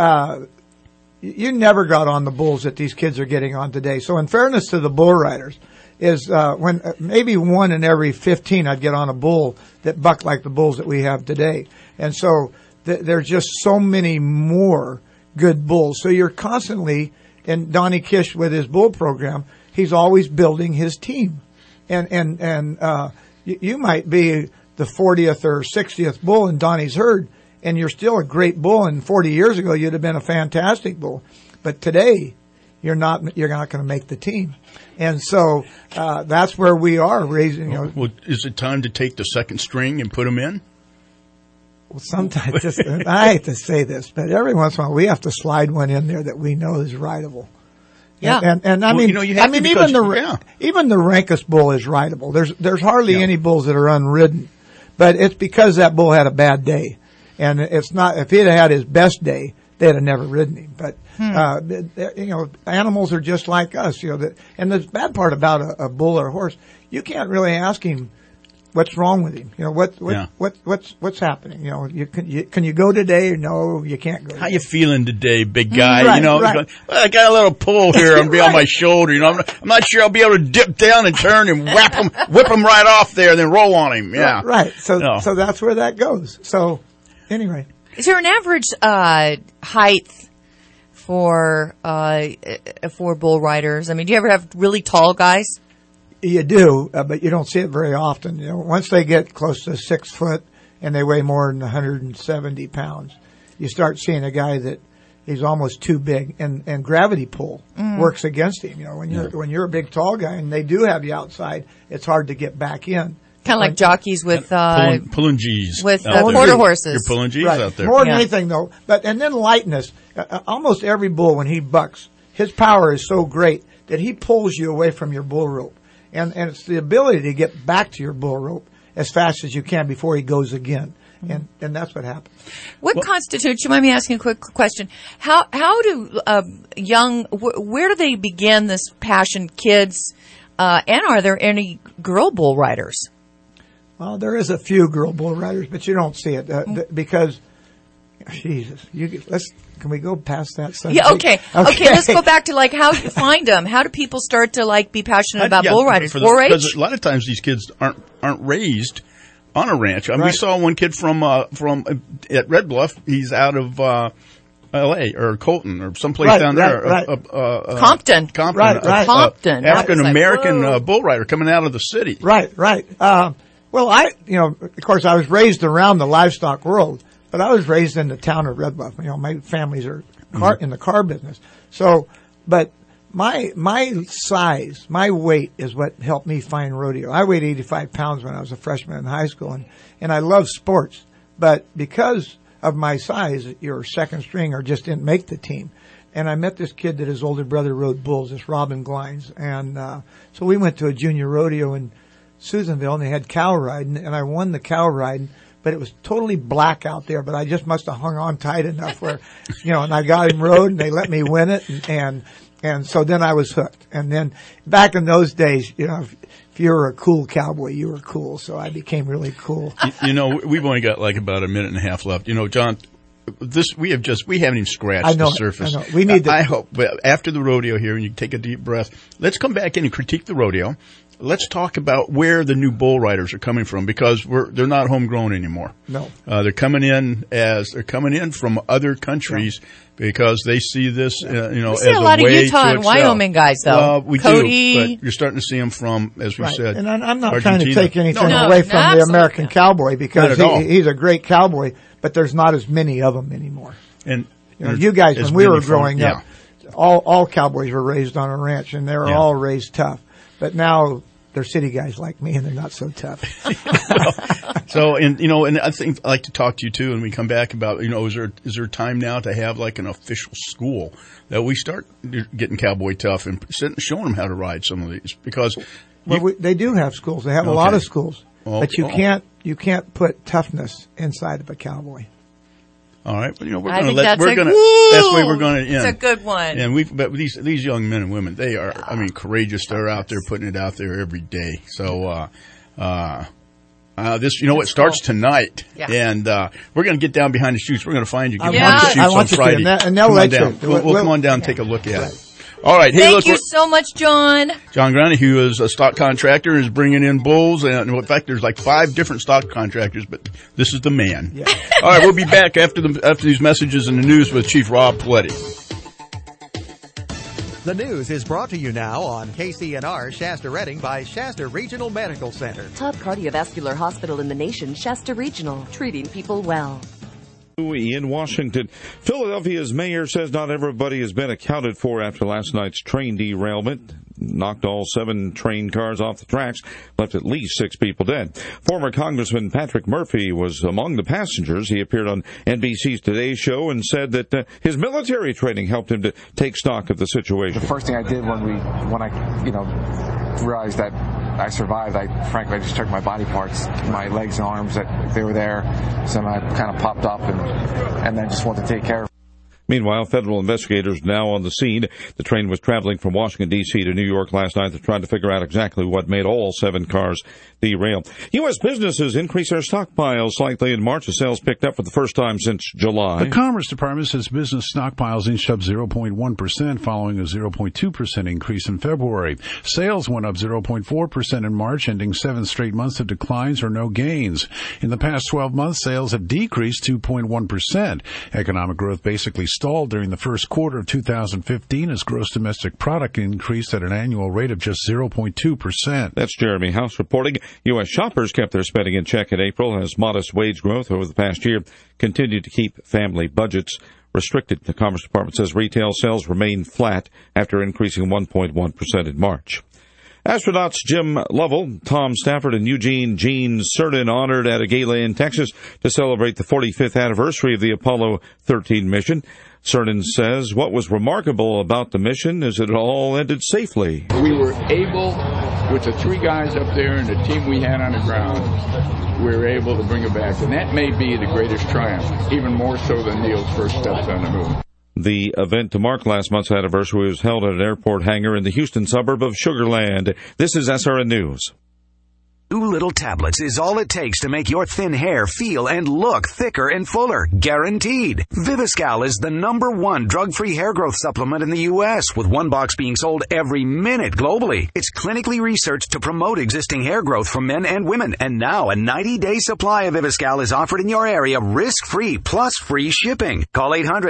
you never got on the bulls that these kids are getting on today. So, in fairness to the bull riders, is when maybe 1 in every 15 I'd get on a bull that bucked like the bulls that we have today. And so there's just so many more good bulls. So you're constantly, and Donnie Kish with his bull program, he's always building his team. And you might be the 40th or 60th bull in Donnie's herd, and you're still a great bull. And 40 years ago, you'd have been a fantastic bull. But today, you're not going to make the team. And so that's where we are raising. Well, is it time to take the second string and put them in? Well, sometimes I hate to say this, but every once in a while we have to slide one in there that we know is rideable. Yeah, and I mean, even the Rankest bull is rideable. There's hardly any bulls that are unridden, but it's because that bull had a bad day, and it's not. If he'd had his best day, they'd have never ridden him. But animals are just like us. And the bad part about a bull or a horse, you can't really ask him what's wrong with him. What's happening? Can you go today? No, you can't go. How you feeling today, big guy? Right, Going, I got a little pull here and be on my shoulder. I'm not sure I'll be able to dip down and turn and whip him right off there, and then roll on him. Yeah, right. So that's where that goes. So anyway, is there an average height for bull riders? I mean, do you ever have really tall guys? You do, but you don't see it very often. Once they get close to 6 foot and they weigh more than 170 pounds, you start seeing a guy that is almost too big, and gravity pull works against him. When you're a big tall guy and they do have you outside, it's hard to get back in. Kind of like jockeys with pulling G's with quarter horses. You're pulling G's out there. More than anything, though. And then lightness. Almost every bull, when he bucks, his power is so great that he pulls you away from your bull rope. And it's the ability to get back to your bull rope as fast as you can before he goes again. And that's what happens. What constitutes, you mind me asking a quick question? How do where do they begin this passion, kids, and are there any girl bull riders? Well, there is a few girl bull riders, but you don't see it because, Jesus, can we go past that subject? Yeah, okay. Let's go back to how you find them. How do people start to be passionate about bull riders? 4-H? Because a lot of times these kids aren't raised on a ranch. I mean, we saw one kid from at Red Bluff. He's out of L.A. or Colton or someplace down there. Compton. Compton. African American bull rider coming out of the city. Right. Well, of course, I was raised around the livestock world. But I was raised in the town of Red Bluff. My families are in the car business. So, but my size, my weight is what helped me find rodeo. I weighed 85 pounds when I was a freshman in high school, and I love sports. But because of my size, your second string or just didn't make the team. And I met this kid that his older brother rode bulls, this Robin Glines. And so we went to a junior rodeo in Susanville, and they had cow riding, and I won the cow riding. But it was totally black out there, but I just must have hung on tight enough where, and I got him rode and they let me win it. And so then I was hooked. And then back in those days, if you were a cool cowboy, you were cool. So I became really cool. We've only got about a minute and a half left. John, we haven't even scratched the surface. I know. We need I hope, but after the rodeo here, and you take a deep breath, let's come back in and critique the rodeo. Let's talk about where the new bull riders are coming from, because they're not homegrown anymore. No, they're coming in from other countries because they see this, we see a lot of Utah and Wyoming guys, though. Well, we Cody. do, but you're starting to see them from, as we said, and I'm not Argentina. trying to take anything away from the American cowboy, because he's a great cowboy, but there's not as many of them anymore. And you guys, when we were growing up, all cowboys were raised on a ranch, and they were all raised tough. But now they're city guys like me, and they're not so tough. And I think I'd like to talk to you too, and we come back about, is there time now to have an official school that we start getting cowboy tough and showing them how to ride some of these, because Well, they do have schools. They have a lot of schools, but you can't put toughness inside of a cowboy. All right, but, we're I going to think let. that's We're a- going to. Woo! That's the way we're going to end. It's a good one. And but these young men and women, they are. I mean, courageous. They're out there putting it out there every day. So. This, what starts tonight, and we're going to get down behind the shoots. We're going to find you. Get behind the shoots on Friday. And they'll let you. We'll come on down and take a look at it. All right. Hey, Thank you so much, John. John Grani, who is a stock contractor, is bringing in bulls. And in fact, there's like 5 different stock contractors, but this is the man. Yeah. All right. We'll be back after these messages and the news with Chief Rob Paletti. The news is brought to you now on KCNR Shasta Redding by Shasta Regional Medical Center. Top cardiovascular hospital in the nation, Shasta Regional, treating people well. In Washington, Philadelphia's mayor says not everybody has been accounted for after last night's train derailment. Knocked all 7 train cars off the tracks, left at least 6 people dead. Former Congressman Patrick Murphy was among the passengers. He appeared on NBC's Today Show and said that his military training helped him to take stock of the situation. The first thing I did when I realized that I survived, I just took my body parts, my legs and arms, that they were there. So I kind of popped up and then just wanted to take care of it. Meanwhile, federal investigators now on the scene. The train was traveling from Washington, D.C. to New York last night. They're trying to figure out exactly what made all 7 cars derail. U.S. businesses increased their stockpiles slightly in March as sales picked up for the first time since July. The Commerce Department says business stockpiles inched up 0.1% following a 0.2% increase in February. Sales went up 0.4% in March, ending 7 straight months of declines or no gains. In the past 12 months, sales have decreased 2.1%. Economic growth basically stalled during the first quarter of 2015 as gross domestic product increased at an annual rate of just 0.2%. That's Jeremy House reporting. U.S. shoppers kept their spending in check in April as modest wage growth over the past year continued to keep family budgets restricted. The Commerce Department says retail sales remained flat after increasing 1.1% in March. Astronauts Jim Lovell, Tom Stafford, and Eugene Gene Cernan honored at a gala in Texas to celebrate the 45th anniversary of the Apollo 13 mission. Cernan says what was remarkable about the mission is that it all ended safely. We were able, with the 3 guys up there and the team we had on the ground, we were able to bring it back. And that may be the greatest triumph, even more so than Neil's first steps on the moon. The event to mark last month's anniversary was held at an airport hangar in the Houston suburb of Sugar Land. This is SRN News. 2 little tablets is all it takes to make your thin hair feel and look thicker and fuller. Guaranteed. Viviscal is the #1 drug-free hair growth supplement in the U.S., with 1 box being sold every minute globally. It's clinically researched to promote existing hair growth for men and women. And now a 90-day supply of Viviscal is offered in your area risk-free plus free shipping. Call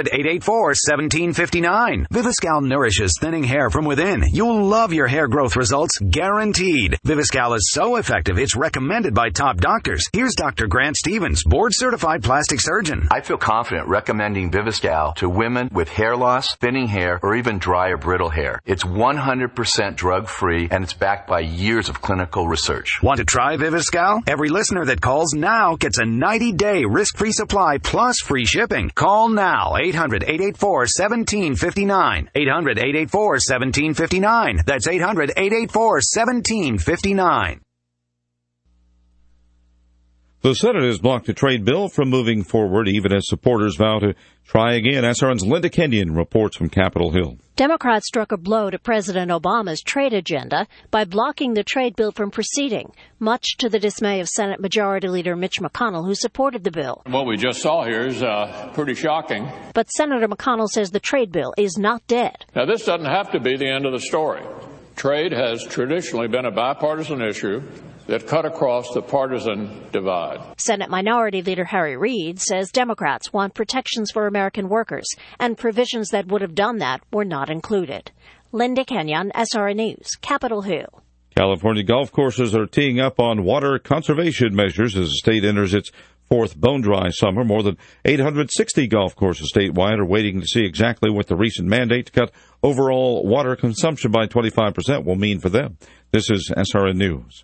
800-884-1759. Viviscal nourishes thinning hair from within. You'll love your hair growth results. Guaranteed. Viviscal is so effective, it's recommended by top doctors. Here's Dr. Grant Stevens, board-certified plastic surgeon. I feel confident recommending Viviscal to women with hair loss, thinning hair, or even dry or brittle hair. It's 100% drug-free, and it's backed by years of clinical research. Want to try Viviscal? Every listener that calls now gets a 90-day risk-free supply plus free shipping. Call now, 800-884-1759. 800-884-1759. That's 800-884-1759. The Senate has blocked a trade bill from moving forward, even as supporters vow to try again. SRN's Linda Kenyon reports from Capitol Hill. Democrats struck a blow to President Obama's trade agenda by blocking the trade bill from proceeding, much to the dismay of Senate Majority Leader Mitch McConnell, who supported the bill. What we just saw here is pretty shocking. But Senator McConnell says the trade bill is not dead. Now, this doesn't have to be the end of the story. Trade has traditionally been a bipartisan issue that cut across the partisan divide. Senate Minority Leader Harry Reid says Democrats want protections for American workers, and provisions that would have done that were not included. Linda Kenyon, SRN News, Capitol Hill. California golf courses are teeing up on water conservation measures as the state enters its 4th bone-dry summer. More than 860 golf courses statewide are waiting to see exactly what the recent mandate to cut overall water consumption by 25% will mean for them. This is SRN News.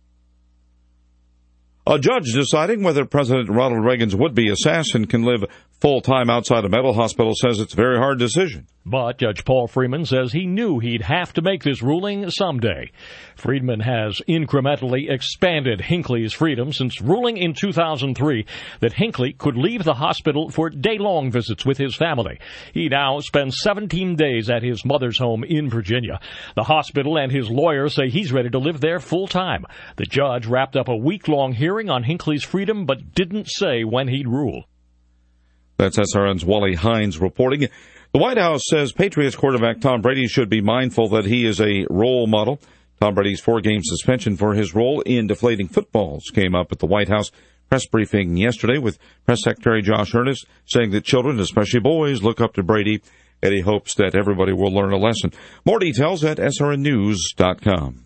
A judge deciding whether President Ronald Reagan's would-be assassin can live full time outside a mental hospital says it's a very hard decision. But Judge Paul Freeman says he knew he'd have to make this ruling someday. Freeman has incrementally expanded Hinckley's freedom since ruling in 2003 that Hinckley could leave the hospital for day-long visits with his family. He now spends 17 days at his mother's home in Virginia. The hospital and his lawyer say he's ready to live there full-time. The judge wrapped up a week-long hearing on Hinckley's freedom but didn't say when he'd rule. That's SRN's Wally Hines reporting. The White House says Patriots quarterback Tom Brady should be mindful that he is a role model. Tom Brady's 4-game suspension for his role in deflating footballs came up at the White House press briefing yesterday, with Press Secretary Josh Earnest saying that children, especially boys, look up to Brady, and he hopes that everybody will learn a lesson. More details at srnnews.com.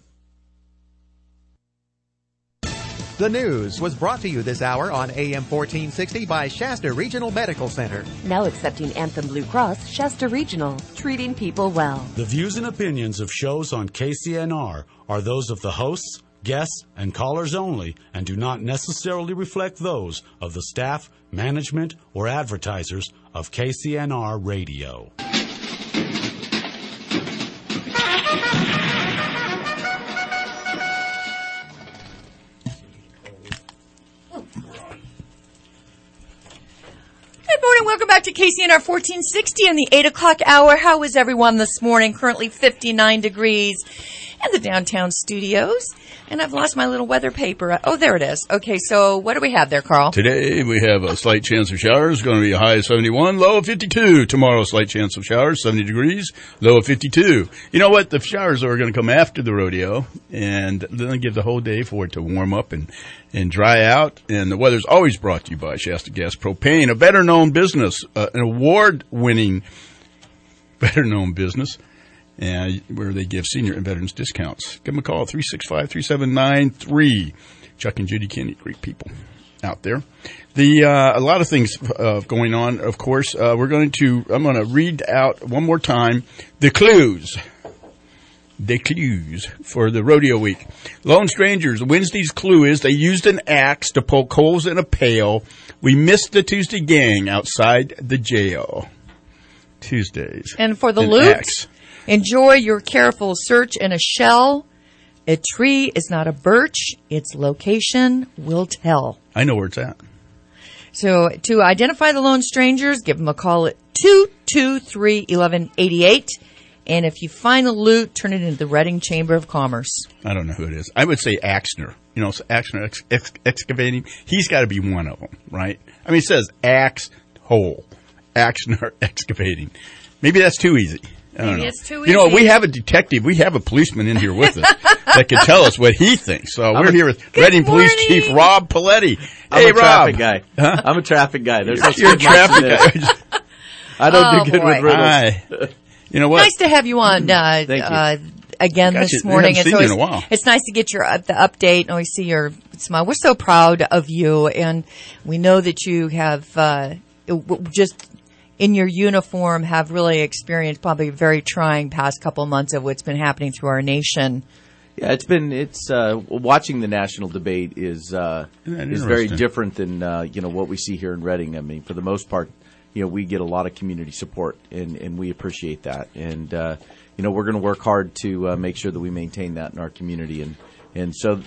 The news was brought to you this hour on AM 1460 by Shasta Regional Medical Center. Now accepting Anthem Blue Cross, Shasta Regional, treating people well. The views and opinions of shows on KCNR are those of the hosts, guests, and callers only, and do not necessarily reflect those of the staff, management, or advertisers of KCNR Radio. Good morning. Welcome back to KCNR 1460 in the 8 o'clock hour. How is everyone this morning? Currently 59 degrees in the downtown studios. And I've lost my little weather paper. Oh, there it is. Okay, so what do we have there, Carl? Today we have a slight chance of showers, going to be a high of 71, low of 52. Tomorrow, slight chance of showers, 70 degrees, low of 52. You know what? The showers are going to come after the rodeo, and then they give the whole day for it to warm up and dry out. And the weather's always brought to you by Shasta Gas Propane, a better-known business, an award-winning better-known business. And where they give senior and veterans discounts. Give them a call, 365-3793. Chuck and Judy Kennedy, great people out there. A lot of things going on, of course. I'm going to read out one more time the clues. The clues for the rodeo week. Lone Strangers, Wednesday's clue is they used an axe to poke holes in a pail. We missed the Tuesday gang outside the jail. Tuesdays. And for the loot, enjoy your careful search in a shell. A tree is not a birch. Its location will tell. I know where it's at. So to identify the Lone Strangers, give them a call at 223-1188. And if you find the loot, turn it into the Reading Chamber of Commerce. I don't know who it is. I would say Axner. You know, Axner Excavating. He's got to be one of them, right? I mean, it says axe hole. Axner Excavating. Maybe that's too easy. I don't know. It's too easy. You know, we have a detective. We have a policeman in here with us that can tell us what he thinks. So we're here with Reading Police Chief Rob Paletti. Hey, I'm a traffic guy. Huh? I'm a traffic guy. There's You're a traffic guy. I don't do good with riddles. You know what? Nice to have you on again this morning. It's always, in a while. It's nice to get the update and always see your smile. We're so proud of you, and we know that you have just in your uniform have really experienced probably a very trying past couple of months of what's been happening through our nation. Yeah, it's watching the national debate is very different than what we see here in Reading. I mean, for the most part, we get a lot of community support, and we appreciate that. And we're going to work hard to make sure that we maintain that in our community. And so, on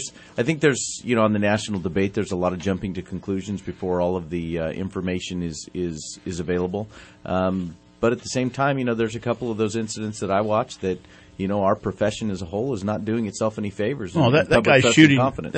the national debate, there's a lot of jumping to conclusions before all of the information is available. But at the same time, there's a couple of those incidents that I watched that, our profession as a whole is not doing itself any favors. Oh, that guy's shooting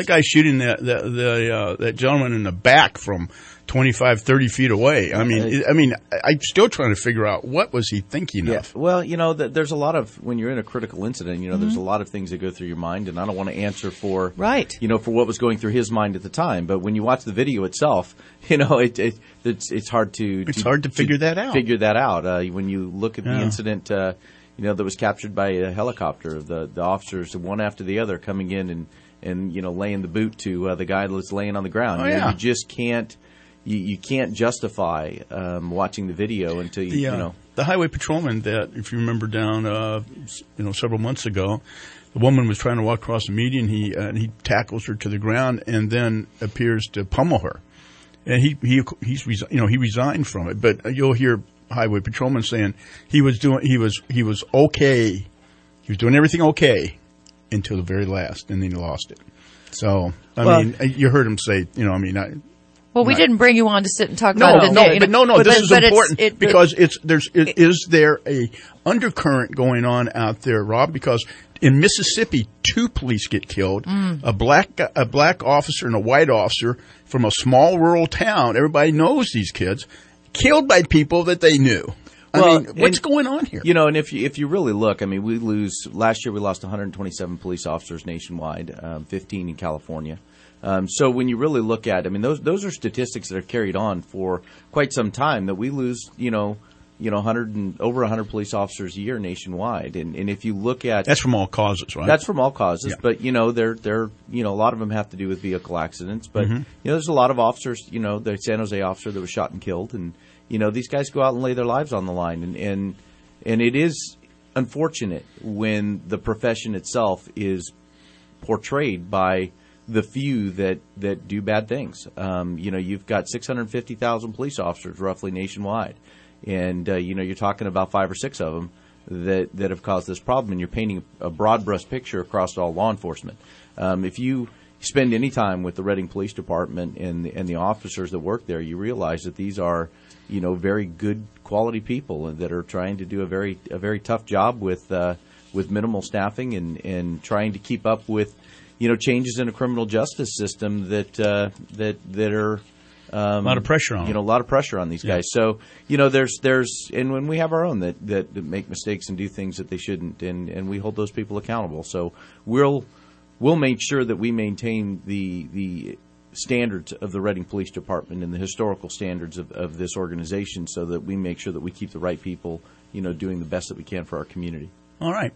that gentleman in the back from 25, 30 feet away. I mean, I'm still trying to figure out what was he thinking of. Well, there's a lot of, when you're in a critical incident, there's a lot of things that go through your mind, and I don't want to answer for for what was going through his mind at the time. But when you watch the video itself, it's hard to figure that out. When you look at the incident, that was captured by a helicopter, the officers one after the other coming in and laying the boot to the guy that's laying on the ground. You just can't. You can't justify watching the video until the highway patrolman that, if you remember, down several months ago, the woman was trying to walk across the median. He tackles her to the ground and then appears to pummel her. and he resigned from it. But you'll hear highway patrolmen saying he was okay. He was doing everything okay until the very last, and then he lost it. So, I mean, you heard him say, well, we didn't bring you on to sit and talk about it. This is important because is there a undercurrent going on out there, Rob? Because in Mississippi, 2 police get killed, a black officer and a white officer from a small rural town. Everybody knows these kids, killed by people that they knew. I mean, what's going on here? And if you really look, I mean, last year we lost 127 police officers nationwide, 15 in California. So when you really look at, I mean, those are statistics that are carried on for quite some time, that we lose, over 100 police officers a year nationwide. And if you look at, that's from all causes, right? That's from all causes. Yeah. But they're a lot of them have to do with vehicle accidents. But there's a lot of officers. The San Jose officer that was shot and killed, and these guys go out and lay their lives on the line. And it is unfortunate when the profession itself is portrayed by the few that do bad things. You've got 650,000 police officers roughly nationwide. And, you're talking about 5 or 6 of them that have caused this problem. And you're painting a broad brush picture across all law enforcement. If you spend any time with the Reading Police Department and the officers that work there, you realize that these are, very good quality people and that are trying to do a very tough job with minimal staffing and trying to keep up with, changes in a criminal justice system that are a lot of pressure on a lot of pressure on these guys. So there's and when we have our own that make mistakes and do things that they shouldn't, and we hold those people accountable. So we'll make sure that we maintain the standards of the Reading Police Department and the historical standards of this organization, so that we make sure that we keep the right people doing the best that we can for our community. All right.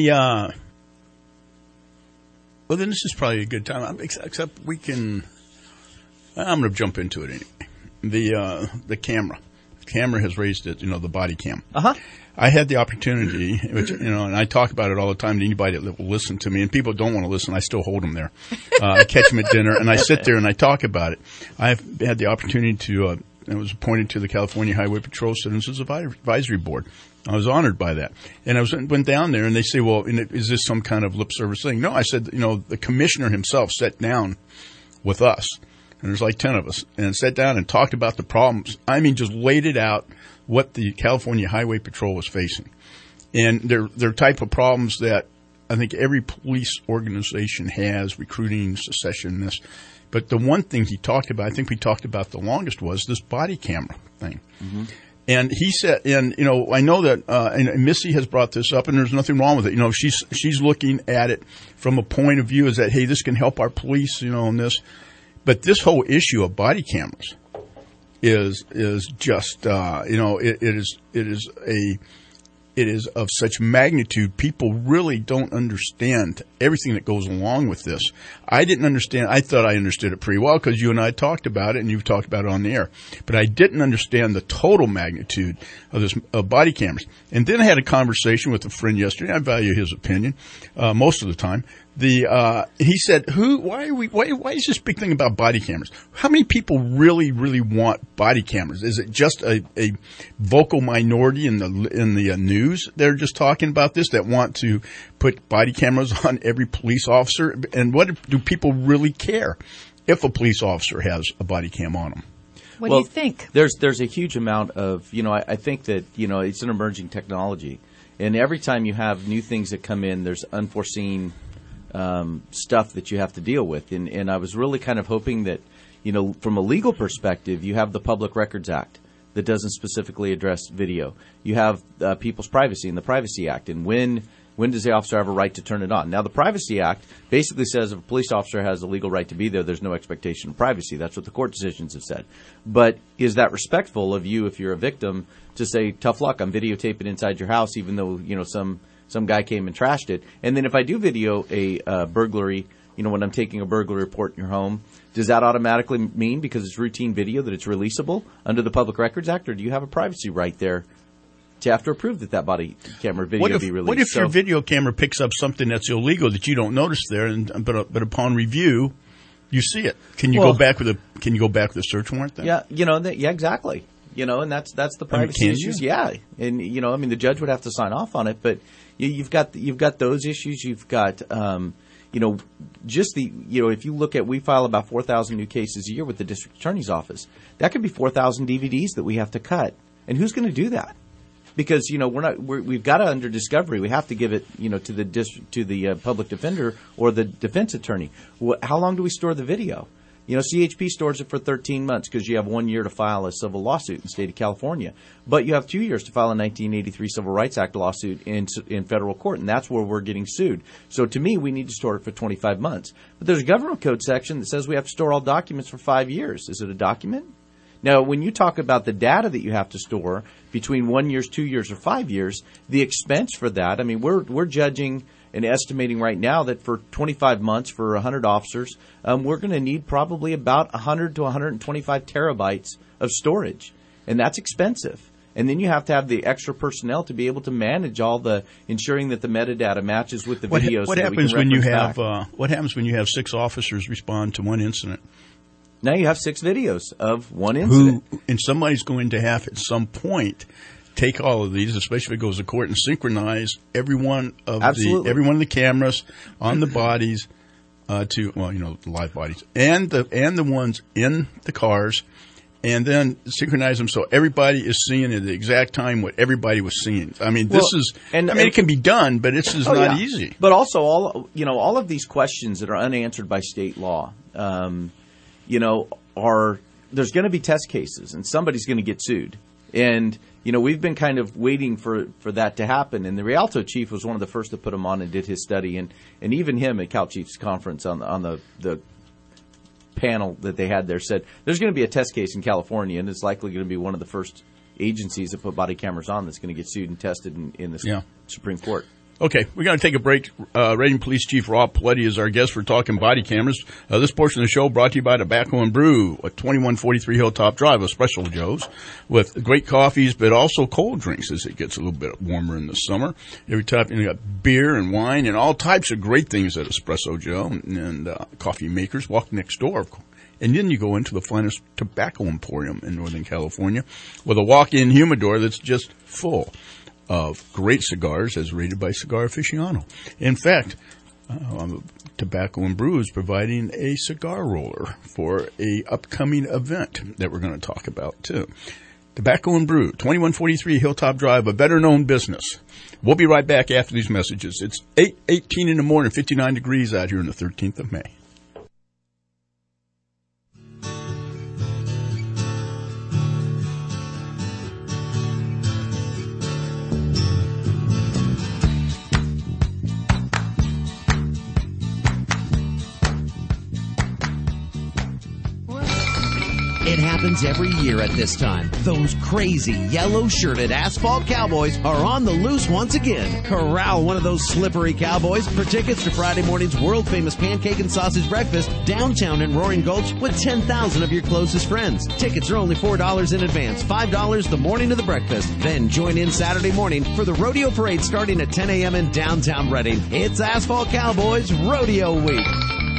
Well, then this is probably a good time, except we can. I'm going to jump into it anyway. The camera. The camera has raised it, the body cam. I had the opportunity, which, and I talk about it all the time to anybody that will listen to me, and people don't want to listen. I still hold them there. I catch them at dinner, and I sit there and I talk about it. I've had the opportunity to, I was appointed to the California Highway Patrol Citizens Advisory Board. I was honored by that. And I went down there, and they say, well, is this some kind of lip service thing? No, I said, the commissioner himself sat down with us, and there's like 10 of us, and sat down and talked about the problems. I mean, just laid it out what the California Highway Patrol was facing. And they're type of problems that I think every police organization has, recruiting, secession, this. But the one thing he talked about, I think we talked about the longest, was this body camera thing. Mm-hmm. And he said, and I know that, and Missy has brought this up, and there's nothing wrong with it. She's looking at it from a point of view is that, hey, this can help our police, and this. But this whole issue of body cameras is just, it is of such magnitude. People really don't understand everything that goes along with this. I didn't understand. I thought I understood it pretty well because you and I talked about it, and you've talked about it on the air. But I didn't understand the total magnitude of this body cameras. And then I had a conversation with a friend yesterday. I value his opinion most of the time. He said, why is this big thing about body cameras? How many people really, really want body cameras? Is it just a vocal minority in the news? They're just talking about this, that want to put body cameras on every police officer. And what do people really care if a police officer has a body cam on them? What do you think? There's a huge amount of, I think that, it's an emerging technology. And every time you have new things that come in, there's unforeseen stuff that you have to deal with. And I was really kind of hoping that, from a legal perspective, you have the Public Records Act that doesn't specifically address video. You have people's privacy in the Privacy Act. And when does the officer have a right to turn it on? Now, the Privacy Act basically says if a police officer has a legal right to be there, there's no expectation of privacy. That's what the court decisions have said. But is that respectful of you if you're a victim to say, tough luck, I'm videotaping inside your house, even though, some guy came and trashed it. And then if I do video a burglary, when I'm taking a burglary report in your home, does that automatically mean, because it's routine video, that it's releasable under the Public Records Act? Or do you have a privacy right there to have to approve that body camera video be released? What if your video camera picks up something that's illegal that you don't notice there, but upon review, you see it? Can you go back with Can you go back with a search warrant then? Yeah, yeah, exactly. And that's the privacy issues. Yeah, and the judge would have to sign off on it, but you've got those issues. You've got if you look at, we file about 4,000 new cases a year with the district attorney's office. That could be 4,000 DVDs that we have to cut, and who's going to do that? Because we've got to, under discovery, we have to give it to the public defender or the defense attorney. How long do we store the video? CHP stores it for 13 months because you have 1 year to file a civil lawsuit in the state of California. But you have 2 years to file a 1983 Civil Rights Act lawsuit in federal court, and that's where we're getting sued. So to me, we need to store it for 25 months. But there's a government code section that says we have to store all documents for 5 years. Is it a document? Now, when you talk about the data that you have to store between 1 year, 2 years, or 5 years, the expense for that, we're judging and estimating right now that for 25 months for 100 officers, we're going to need probably about 100 to 125 terabytes of storage, and that's expensive. And then you have to have the extra personnel to be able to manage all the ensuring that the metadata matches with the videos. What happens when you have what happens when you have 6 officers respond to one incident? Now you have 6 videos of one incident. And somebody's going to have at some point take all of these, especially if it goes to court, and synchronize every one of the cameras on the bodies the live bodies and the ones in the cars, and then synchronize them so everybody is seeing at the exact time what everybody was seeing. It can be done, but it's not easy. But also all of these questions that are unanswered by state law, there's going to be test cases, and somebody's going to get sued. And we've been kind of waiting for that to happen. And the Rialto chief was one of the first to put him on and did his study. And even him at Cal Chiefs Conference on the panel that they had there said there's going to be a test case in California, and it's likely going to be one of the first agencies that put body cameras on that's going to get sued and tested in the Supreme Court. Okay, we're going to take a break. Reading Police Chief Rob Paletti is our guest. We're talking body cameras. This portion of the show brought to you by Tobacco and Brew at 2143 Hilltop Drive, Espresso Joe's, with great coffees, but also cold drinks as it gets a little bit warmer in the summer. Every time you got beer and wine and all types of great things at Espresso Joe and coffee makers. Walk next door, and then you go into the finest tobacco emporium in Northern California with a walk-in humidor that's just full of great cigars as rated by Cigar Aficionado. In fact, Tobacco and Brew is providing a cigar roller for a upcoming event that we're going to talk about too. Tobacco and Brew, 2143 Hilltop Drive, a better-known business. We'll be right back after these messages. It's 8:18 in the morning, 59 degrees out here on the 13th of May. It happens every year at this time. Those crazy yellow-shirted asphalt cowboys are on the loose once again. Corral one of those slippery cowboys for tickets to Friday morning's world-famous pancake and sausage breakfast downtown in Roaring Gulch with 10,000 of your closest friends. Tickets are only $4 in advance, $5 the morning of the breakfast. Then join in Saturday morning for the rodeo parade starting at 10 a.m. in downtown Reading. It's Asphalt Cowboys Rodeo Week.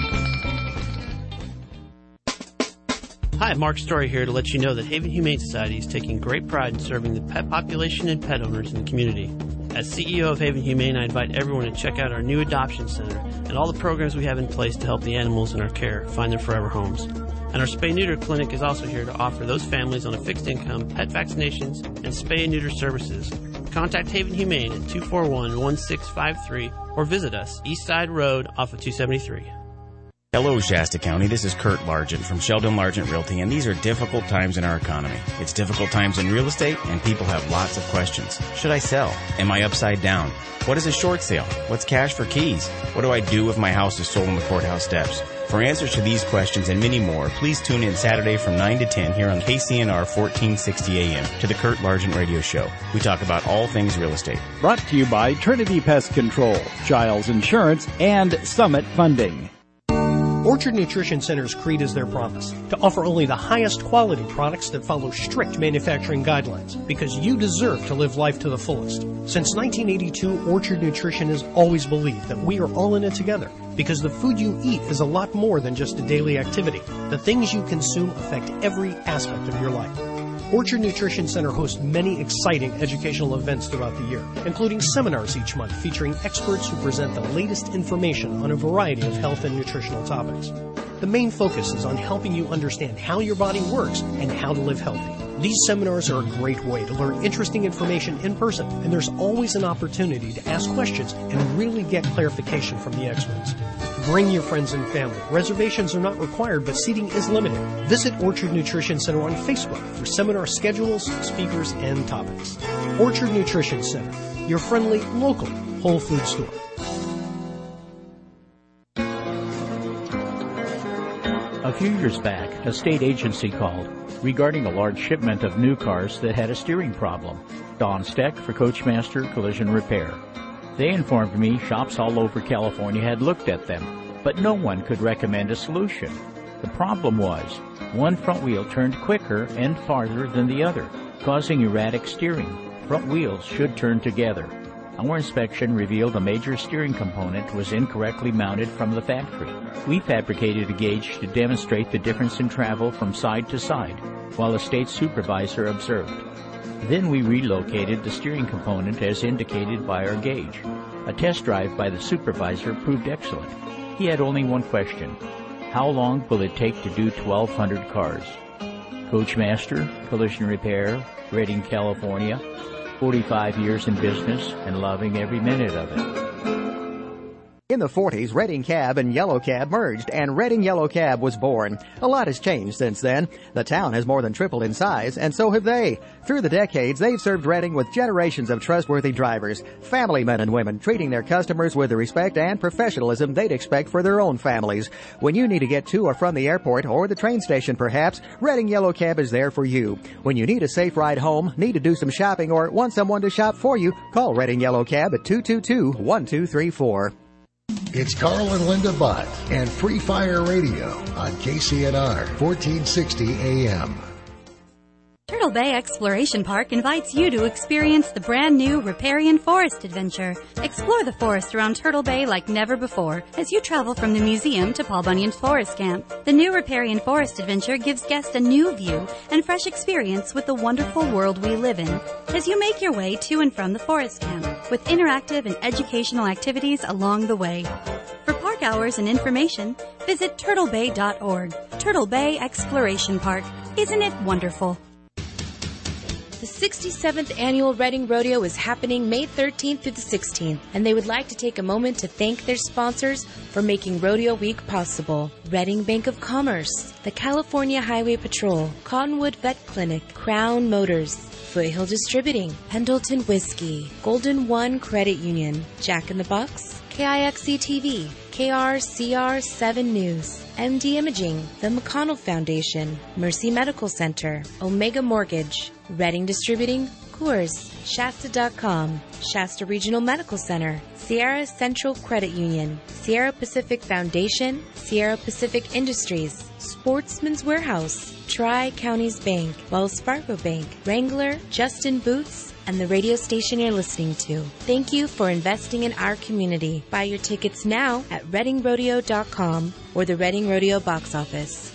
Hi, Mark Story here to let you know that Haven Humane Society is taking great pride in serving the pet population and pet owners in the community. As CEO of Haven Humane, I invite everyone to check out our new adoption center and all the programs we have in place to help the animals in our care find their forever homes. And our spay-neuter clinic is also here to offer those families on a fixed income pet vaccinations and spay and neuter services. Contact Haven Humane at 241-1653 or visit us, East Side Road off of 273. Hello, Shasta County. This is Kurt Largent from Sheldon Largent Realty, and these are difficult times in our economy. It's difficult times in real estate, and people have lots of questions. Should I sell? Am I upside down? What is a short sale? What's cash for keys? What do I do if my house is sold on the courthouse steps? For answers to these questions and many more, please tune in Saturday from 9 to 10 here on KCNR 1460 AM to the Kurt Largent Radio Show. We talk about all things real estate. Brought to you by Trinity Pest Control, Giles Insurance, and Summit Funding. Orchard Nutrition Center's creed is their promise to offer only the highest quality products that follow strict manufacturing guidelines, because you deserve to live life to the fullest. Since 1982, Orchard Nutrition has always believed that we are all in it together, because the food you eat is a lot more than just a daily activity. The things you consume affect every aspect of your life. Orchard Nutrition Center hosts many exciting educational events throughout the year, including seminars each month featuring experts who present the latest information on a variety of health and nutritional topics. The main focus is on helping you understand how your body works and how to live healthy. These seminars are a great way to learn interesting information in person, and there's always an opportunity to ask questions and really get clarification from the experts. Bring your friends and family. Reservations are not required, but seating is limited. Visit Orchard Nutrition Center on Facebook for seminar schedules, speakers, and topics. Orchard Nutrition Center, your friendly, local Whole Food store. A few years back, a state agency called regarding a large shipment of new cars that had a steering problem. Don Steck for Coachmaster Collision Repair. They informed me shops all over California had looked at them, but no one could recommend a solution. The problem was, one front wheel turned quicker and farther than the other, causing erratic steering. Front wheels should turn together. Our inspection revealed a major steering component was incorrectly mounted from the factory. We fabricated a gauge to demonstrate the difference in travel from side to side, while the state supervisor observed. Then we relocated the steering component as indicated by our gauge. A test drive by the supervisor proved excellent. He had only one question: how long will it take to do 1,200 cars? Coachmaster Collision Repair, Redding, California. 45 years in business and loving every minute of it. In the 40s, Redding Cab and Yellow Cab merged, and Redding Yellow Cab was born. A lot has changed since then. The town has more than tripled in size, and so have they. Through the decades, they've served Redding with generations of trustworthy drivers, family men and women, treating their customers with the respect and professionalism they'd expect for their own families. When you need to get to or from the airport or the train station, perhaps, Redding Yellow Cab is there for you. When you need a safe ride home, need to do some shopping, or want someone to shop for you, call Redding Yellow Cab at 222-1234. It's Carl and Linda Bott and Free Fire Radio on KCNR 1460 AM. Turtle Bay Exploration Park invites you to experience the brand new Riparian Forest Adventure. Explore the forest around Turtle Bay like never before as you travel from the museum to Paul Bunyan's Forest Camp. The new Riparian Forest Adventure gives guests a new view and fresh experience with the wonderful world we live in as you make your way to and from the forest camp with interactive and educational activities along the way. For park hours and information, visit turtlebay.org. Turtle Bay Exploration Park. Isn't it wonderful? The 67th Annual Reading Rodeo is happening May 13th through the 16th, and they would like to take a moment to thank their sponsors for making Rodeo Week possible. Reading Bank of Commerce, the California Highway Patrol, Cottonwood Vet Clinic, Crown Motors, Foothill Distributing, Pendleton Whiskey, Golden One Credit Union, Jack in the Box, KIXC TV, KRCR7 News, MD Imaging, the McConnell Foundation, Mercy Medical Center, Omega Mortgage, Reading Distributing, Coors, Shasta.com, Shasta Regional Medical Center, Sierra Central Credit Union, Sierra Pacific Foundation, Sierra Pacific Industries, Sportsman's Warehouse, Tri-Counties Bank, Wells Fargo Bank, Wrangler, Justin Boots, and the radio station you're listening to. Thank you for investing in our community. Buy your tickets now at ReadingRodeo.com or the Reading Rodeo box office.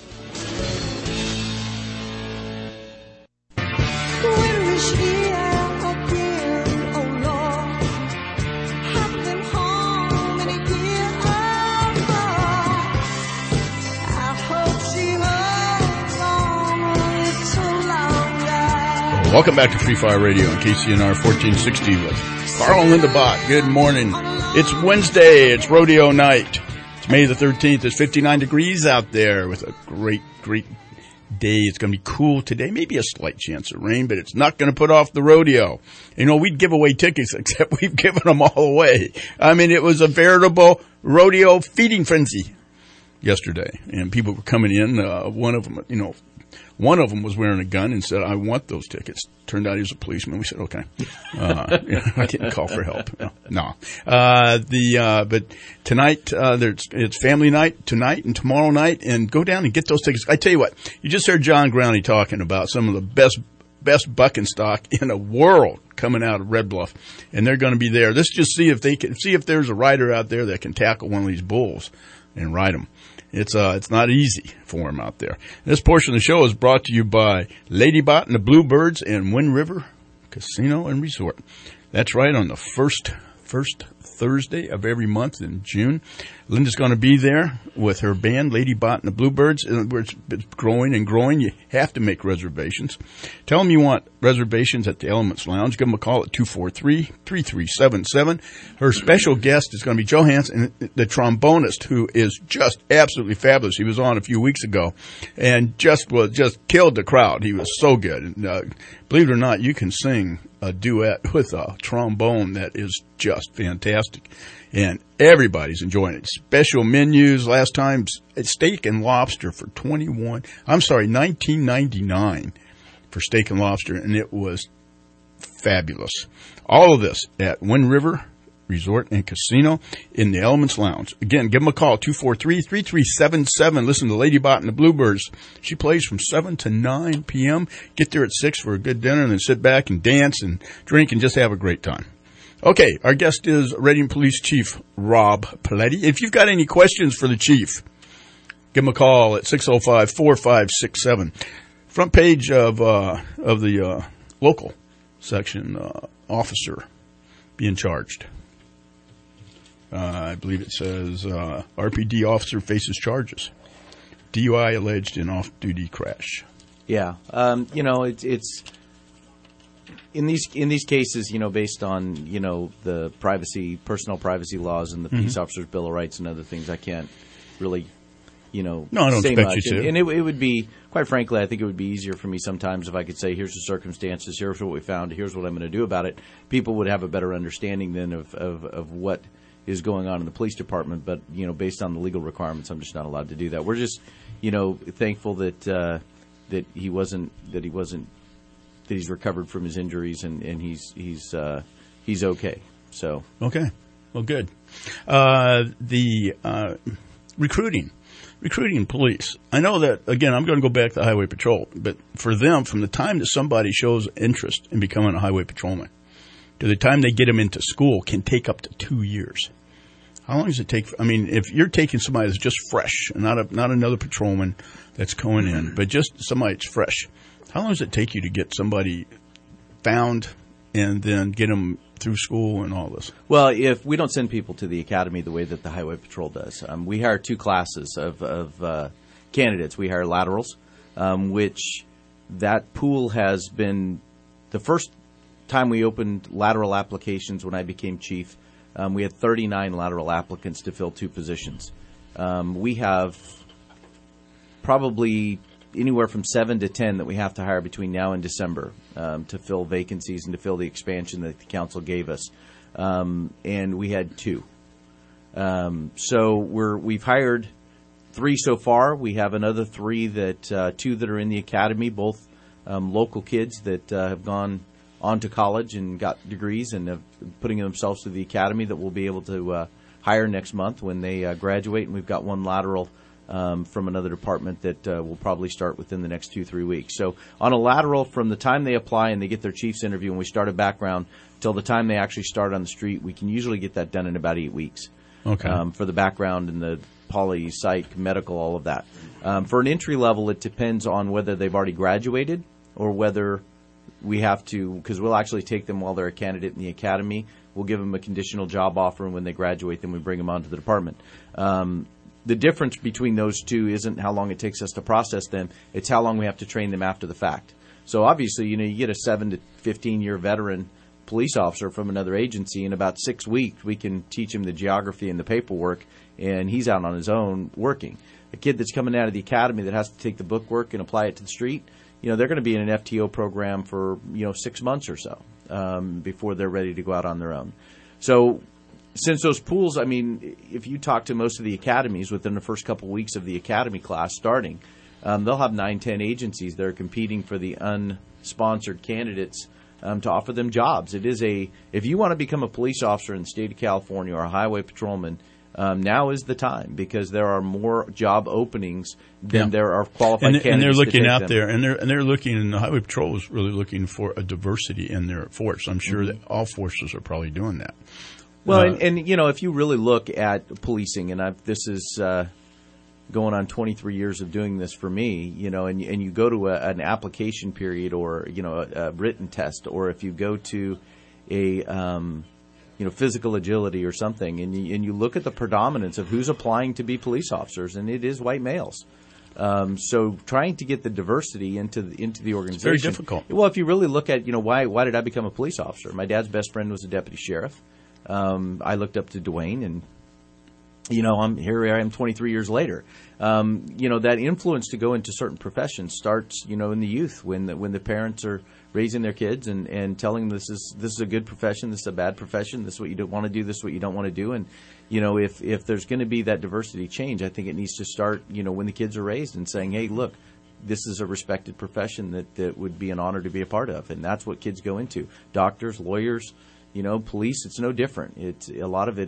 Welcome back to Free Fire Radio on KCNR 1460 with Carl and Linda Bott. Good morning. It's Wednesday. It's rodeo night. It's May the 13th. It's 59 degrees out there with a great day. It's going to be cool today. Maybe a slight chance of rain, but it's not going to put off the rodeo. You know, we'd give away tickets, except we've given them all away. I mean, it was a veritable rodeo feeding frenzy. yesterday, and people were coming in. One of them was wearing a gun and said, "I want those tickets." Turned out he was a policeman. We said, "Okay." I didn't call for help. No. But tonight, it's family night tonight and tomorrow night, and go down and get those tickets. I tell you what, you just heard John Growney talking about some of the best bucking stock in the world coming out of Red Bluff, and they're going to be there. Let's just see if there's a rider out there that can tackle one of these bulls and ride them. It's not easy for him out there. This portion of the show is brought to you by Ladybot and the Bluebirds and Wind River Casino and Resort. That's right, on the first Thursday of every month in June. Linda's going to be there with her band, Ladybot and the Bluebirds. It's growing and growing. You have to make reservations. Tell them you want reservations at the Elements Lounge. Give them a call at 243-3377. Her special guest is going to be Joe Hansen, the trombonist, who is just absolutely fabulous. He was on a few weeks ago and just killed the crowd. He was so good. And, believe it or not, you can sing a duet with a trombone that is just fantastic. And everybody's enjoying it. Special menus last time, steak and lobster for $19.99 for steak and lobster, and it was fabulous. All of this at Wind River Resort and Casino in the Elements Lounge. Again, give them a call, 243-3377. Listen to Ladybot and the Bluebirds. She plays from 7 to 9 p.m. Get there at 6 for a good dinner, and then sit back and dance and drink and just have a great time. Okay, our guest is Reading Police Chief Rob Paletti. If you've got any questions for the chief, give him a call at 605-4567. Front page of the local section, officer being charged. I believe it says RPD officer faces charges. DUI alleged in off-duty crash. Yeah, it's in these cases, based on the personal privacy laws and the Peace Officers Bill of Rights and other things, I can't really No, I don't say expect much. you to. And it would be, quite frankly, I think it would be easier for me sometimes if I could say, here's the circumstances, here's what we found, here's what I'm going to do about it. People would have a better understanding then of what is going on in the police department. But, based on the legal requirements, I'm just not allowed to do that. We're just, thankful that he's recovered from his injuries and he's okay. So okay, well, good. Recruiting police. I know that, again, I'm going to go back to Highway Patrol, but for them, from the time that somebody shows interest in becoming a highway patrolman to the time they get them into school can take up to 2 years. How long does it take? I mean, if you're taking somebody that's just fresh, not another patrolman that's going in, but just somebody that's fresh, how long does it take you to get somebody found and then get them through school and all this? Well, if we don't send people to the academy the way that the Highway Patrol does, we hire two classes of candidates. We hire laterals, which that pool has been the first time we opened lateral applications when I became chief. We had 39 lateral applicants to fill two positions. We have probably anywhere from 7 to 10 that we have to hire between now and December to fill vacancies and to fill the expansion that the council gave us. And we had 2. So we've hired 3 so far. We have another 3 that 2 that are in the academy, both local kids that have gone on to college and got degrees and have putting themselves through the academy that we'll be able to hire next month when they graduate. And we've got 1 lateral from another department that will probably start within the next 2-3 weeks. So on a lateral, from the time they apply and they get their chief's interview and we start a background till the time they actually start on the street, we can usually get that done in about 8 weeks. Okay. For the background and the poly, psych, medical, all of that. For an entry level, it depends on whether they've already graduated or whether we have to, because we'll actually take them while they're a candidate in the academy. We'll give them a conditional job offer, and when they graduate, then we bring them onto the department. The difference between those two isn't how long it takes us to process them. It's how long we have to train them after the fact. So obviously, you get a 7 to 15-year veteran police officer from another agency. In about 6 weeks, we can teach him the geography and the paperwork, and he's out on his own working. A kid that's coming out of the academy that has to take the bookwork and apply it to the street, they're going to be in an FTO program for 6 months or so before they're ready to go out on their own. So since those pools, I mean, if you talk to most of the academies within the first couple of weeks of the academy class starting, they'll have 9-10 agencies that are competing for the unsponsored candidates to offer them jobs. If you want to become a police officer in the state of California or a highway patrolman, now is the time, because there are more job openings than there are qualified candidates. And they're looking out them. there, and they're looking, and the Highway Patrol is really looking for a diversity in their force. I'm sure that all forces are probably doing that. Well, and you know, if you really look at policing, and this is going on 23 years of doing this for me, you know, and you go to an application period, or you know, a written test, or if you go to a physical agility or something, and you look at the predominance of who's applying to be police officers, and it is white males. So trying to get the diversity into the organization, it's very difficult. Well, if you really look at, you know, why did I become a police officer? My dad's best friend was a deputy sheriff. I looked up to Dwayne, and you know, here I am 23 years later. You know, that influence to go into certain professions starts, you know, in the youth, when the parents are raising their kids and telling them this is a good profession, this is a bad profession, this is what you don't want to do, this is what you don't want to do. And, you know, if there's going to be that diversity change, I think it needs to start, you know, when the kids are raised and saying, hey, look, this is a respected profession that would be an honor to be a part of. And that's what kids go into. Doctors, lawyers, you know, police, it's no different. A lot of it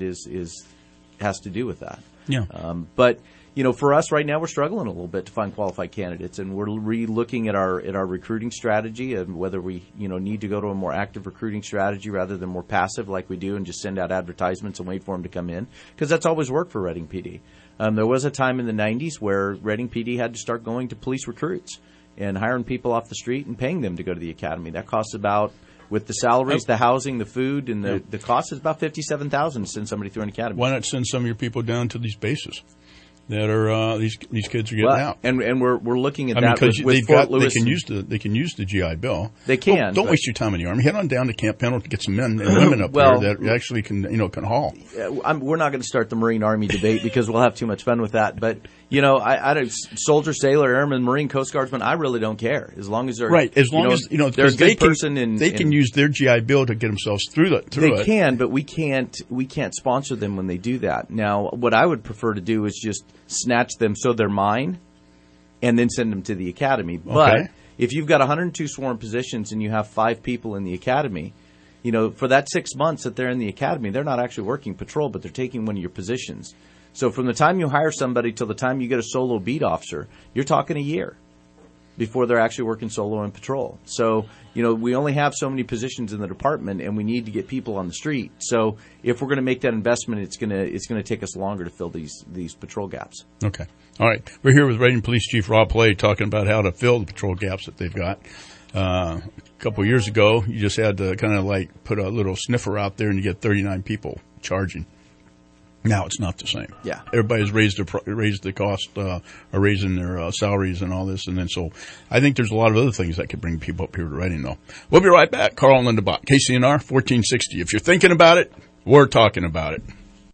has to do with that. Yeah. But, you know, for us right now, we're struggling a little bit to find qualified candidates, and we're re-looking at our recruiting strategy, and whether we, you know, need to go to a more active recruiting strategy rather than more passive like we do and just send out advertisements and wait for them to come in, because that's always worked for Reading PD. There was a time in the 90s where Reading PD had to start going to police recruits and hiring people off the street and paying them to go to the academy. That costs about, with the salaries, the housing, the food, and the cost is about $57,000 to send somebody through an academy. Why not send some of your people down to these bases that are these kids are getting out? And we're looking at that with Fort Lewis. They can use the GI Bill. They can. Don't waste your time in the Army. Head on down to Camp Pendleton to get some men and women up there that actually can haul. We're not going to start the Marine Army debate because we'll have too much fun with that. But you know, I don't, soldier, sailor, airman, Marine, Coast Guardsman, I really don't care, as long as they're right. As long as they're a good person, and they can use their GI Bill to get themselves through it. They can, but we can't sponsor them when they do that. Now, what I would prefer to do is just snatch them so they're mine, and then send them to the academy. But if you've got 102 sworn positions and you have 5 people in the academy, you know, for that 6 months that they're in the academy, they're not actually working patrol, but they're taking one of your positions. So from the time you hire somebody till the time you get a solo beat officer, you're talking a year before they're actually working solo and patrol. So, you know, we only have so many positions in the department, and we need to get people on the street. So if we're going to make that investment, it's going to take us longer to fill these patrol gaps. Okay. All right. We're here with Reading Police Chief Rob Play talking about how to fill the patrol gaps that they've got. A couple of years ago, you just had to kind of like put a little sniffer out there and you get 39 people charging. Now it's not the same. Yeah, everybody's raised the cost, are raising their salaries and all this, and then so I think there's a lot of other things that could bring people up here to Reading, though. We'll be right back. Carl and Linda Bott, KCNR 1460. If you're thinking about it, we're talking about it.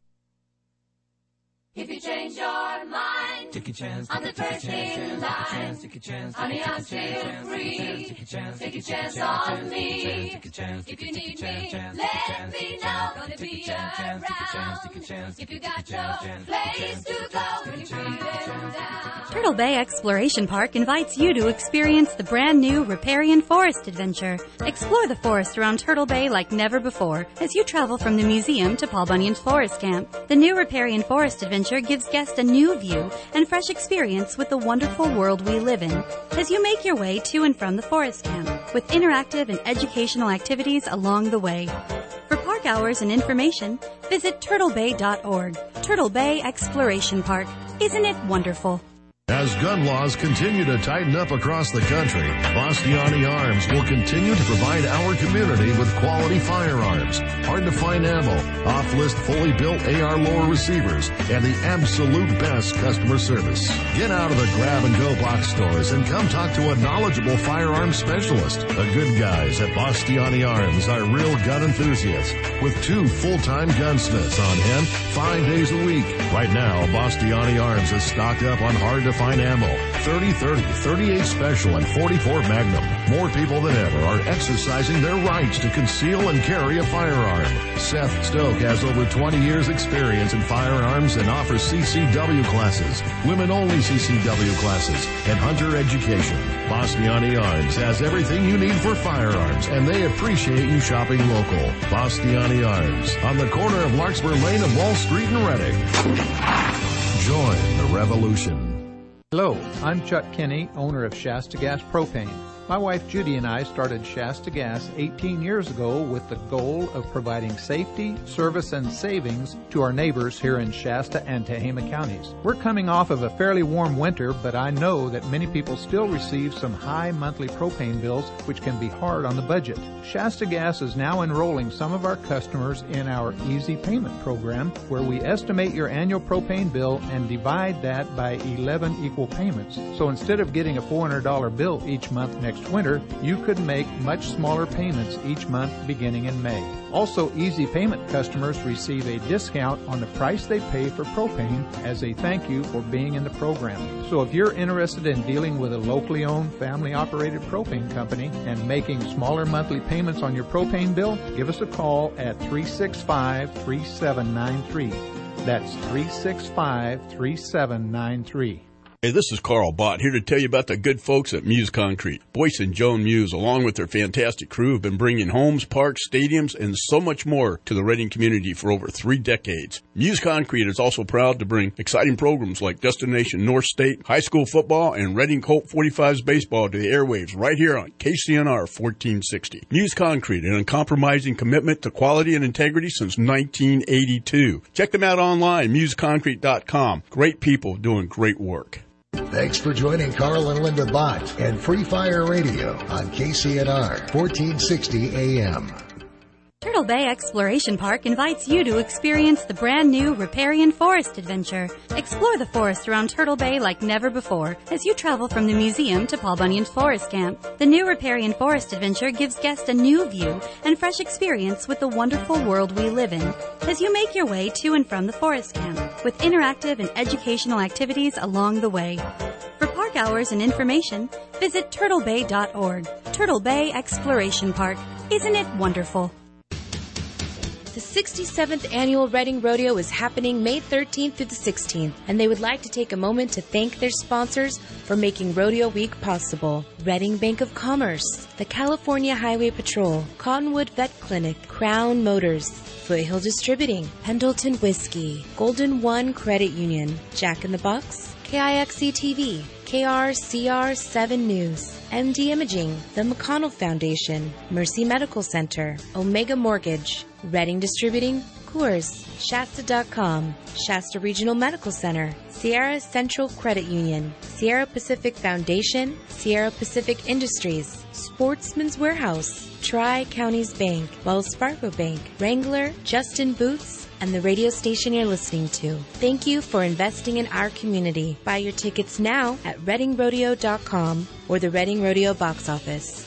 If you change your mind, take a chance on the first in line. Honey, I'm still free. Take a chance on me. If you need me, let me know. Gonna be around. If you got no place to go, you feel it down. Turtle Bay Exploration Park invites you to experience the brand new Riparian Forest Adventure. Explore the forest around Turtle Bay like never before as you travel from the museum to Paul Bunyan's Forest Camp. The new Riparian Forest Adventure gives guests a new view and fresh experience with the wonderful world we live in as you make your way to and from the forest camp with interactive and educational activities along the way. For park hours and information, visit turtlebay.org. Turtle Bay Exploration Park. Isn't it wonderful? As gun laws continue to tighten up across the country, Bastiani Arms will continue to provide our community with quality firearms, hard-to-find ammo, off-list fully built AR lower receivers, and the absolute best customer service. Get out of the grab-and-go box stores and come talk to a knowledgeable firearms specialist. The good guys at Bastiani Arms are real gun enthusiasts with 2 full-time gunsmiths on hand 5 days a week. Right now, Bastiani Arms is stocked up on hard-to hard-to-find ammo, 30-30, 38 Special, and 44 Magnum. More people than ever are exercising their rights to conceal and carry a firearm. Seth Stoke has over 20 years experience in firearms and offers CCW classes, women-only CCW classes, and hunter education. Bastiani Arms has everything you need for firearms, and they appreciate you shopping local. Bastiani Arms, on the corner of Larkspur Lane and Wall Street in Reading. Join the revolution. Hello, I'm Chuck Kinney, owner of Shasta Gas Propane. My wife Judy and I started Shasta Gas 18 years ago with the goal of providing safety, service, and savings to our neighbors here in Shasta and Tehama counties. We're coming off of a fairly warm winter, but I know that many people still receive some high monthly propane bills, which can be hard on the budget. Shasta Gas is now enrolling some of our customers in our Easy Payment program, where we estimate your annual propane bill and divide that by 11 equal payments. So instead of getting a $400 bill each month next winter, you could make much smaller payments each month beginning in May. Also, Easy Payment customers receive a discount on the price they pay for propane as a thank you for being in the program. So if you're interested in dealing with a locally owned, family-operated propane company and making smaller monthly payments on your propane bill, give us a call at 365-3793. That's 365-3793. Hey, this is Carl Bott here to tell you about the good folks at Muse Concrete. Boyce and Joan Muse, along with their fantastic crew, have been bringing homes, parks, stadiums, and so much more to the Reading community for over 3 decades. Muse Concrete is also proud to bring exciting programs like Destination North State, high school football, and Reading Colt 45s baseball to the airwaves right here on KCNR 1460. Muse Concrete, an uncompromising commitment to quality and integrity since 1982. Check them out online, museconcrete.com. Great people doing great work. Thanks for joining Carl and Linda Bott and Free Fire Radio on KCNR 1460 AM. Turtle Bay Exploration Park invites you to experience the brand new Riparian Forest Adventure. Explore the forest around Turtle Bay like never before as you travel from the museum to Paul Bunyan's Forest Camp. The new Riparian Forest Adventure gives guests a new view and fresh experience with the wonderful world we live in as you make your way to and from the forest camp with interactive and educational activities along the way. For park hours and information, visit turtlebay.org. Turtle Bay Exploration Park. Isn't it wonderful? The 67th Annual Reading Rodeo is happening May 13th through the 16th, and they would like to take a moment to thank their sponsors for making Rodeo Week possible. Reading Bank of Commerce, the California Highway Patrol, Cottonwood Vet Clinic, Crown Motors, Foothill Distributing, Pendleton Whiskey, Golden One Credit Union, Jack in the Box, KIXC TV, KRCR7 News, MD Imaging, the McConnell Foundation, Mercy Medical Center, Omega Mortgage, Reading Distributing, Coors, Shasta.com, Shasta Regional Medical Center, Sierra Central Credit Union, Sierra Pacific Foundation, Sierra Pacific Industries, Sportsman's Warehouse, Tri-Counties Bank, Wells Fargo Bank, Wrangler, Justin Boots, and the radio station you're listening to. Thank you for investing in our community. Buy your tickets now at ReadingRodeo.com or the Reading Rodeo box office.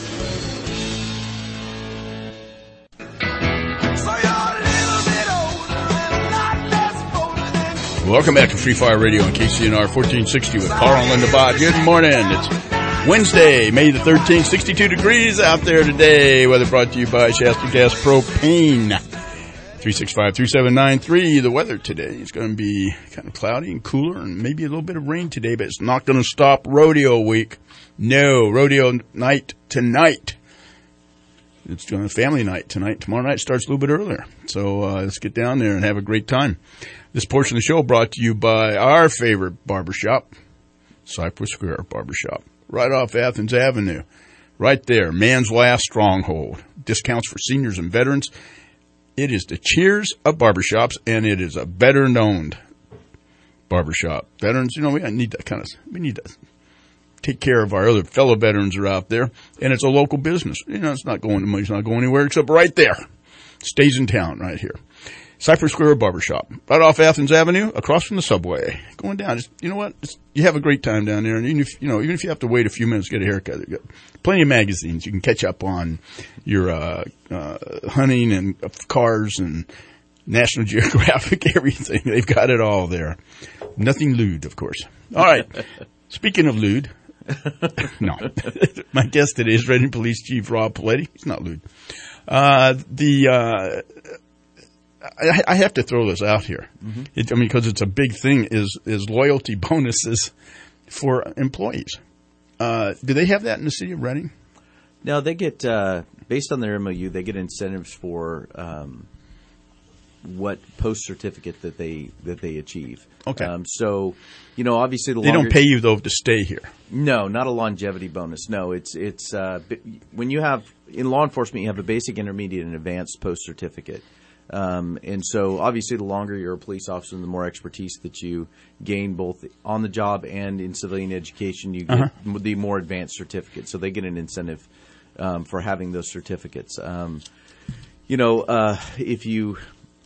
Welcome back to Free Fire Radio on KCNR 1460 with Carl and Linda Bott. Good morning. It's Wednesday, May the 13th, 62 degrees out there today. Weather brought to you by Shasta Gas Propane. 365-3793. The weather today is going to be kind of cloudy and cooler and maybe a little bit of rain today, but it's not going to stop rodeo week. No, rodeo night tonight. It's going to family night tonight. Tomorrow night starts a little bit earlier. So let's get down there and have a great time. This portion of the show brought to you by our favorite barbershop, Cypress Square Barbershop, right off Athens Avenue. Right there, man's last stronghold. Discounts for seniors and veterans. It is the Cheers of barbershops, and it is a veteran-owned barbershop. Veterans, we need to take care of our other fellow veterans who are out there, and it's a local business. It's not going anywhere except right there. Stays in town right here. Cypress Square Barbershop, right off Athens Avenue, across from the subway. Going down, you have a great time down there, and even if you have to wait a few minutes to get a haircut, they've got plenty of magazines. You can catch up on your hunting and cars and National Geographic, everything. They've got it all there. Nothing lewd, of course. All right. Speaking of lewd, no. My guest today is Reading Police Chief Rob Paletti. He's not lewd. I have to throw this out here. Mm-hmm. Because it's a big thing, is loyalty bonuses for employees. Do they have that in the city of Reading? No, they get, based on their MOU, they get incentives for what post certificate that they achieve. Okay. So, obviously they don't pay you though to stay here. No, not a longevity bonus. No, it's when you have in law enforcement, you have a basic, intermediate, and advanced post certificate. And so obviously the longer you're a police officer, the more expertise that you gain both on the job and in civilian education, you get the more advanced certificate. So they get an incentive for having those certificates. If you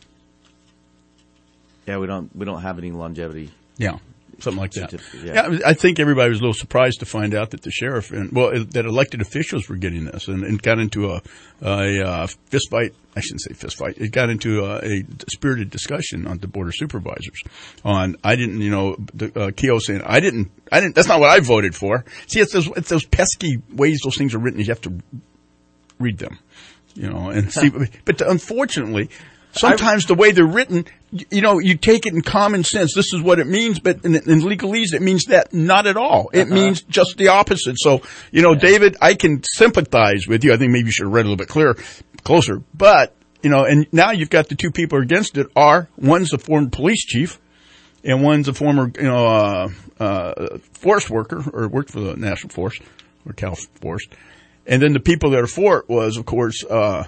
we don't have any longevity. Yeah, something like that. Yeah, I think everybody was a little surprised to find out that the sheriff that elected officials were getting this and got into a fist fight. I shouldn't say fist fight. It got into a spirited discussion on the Board of Supervisors on Keogh saying I didn't. That's not what I voted for. See, it's those pesky ways those things are written. You have to read them, and see. But unfortunately, sometimes the way they're written, you take it in common sense. This is what it means, but in legalese, it means that not at all. It means just the opposite. So, David, I can sympathize with you. I think maybe you should have read a little bit closer. But, and now you've got the two people against it one's a former police chief and one's a former, force worker or worked for the National Force or Cal Force. And then the people that are for it was, of course,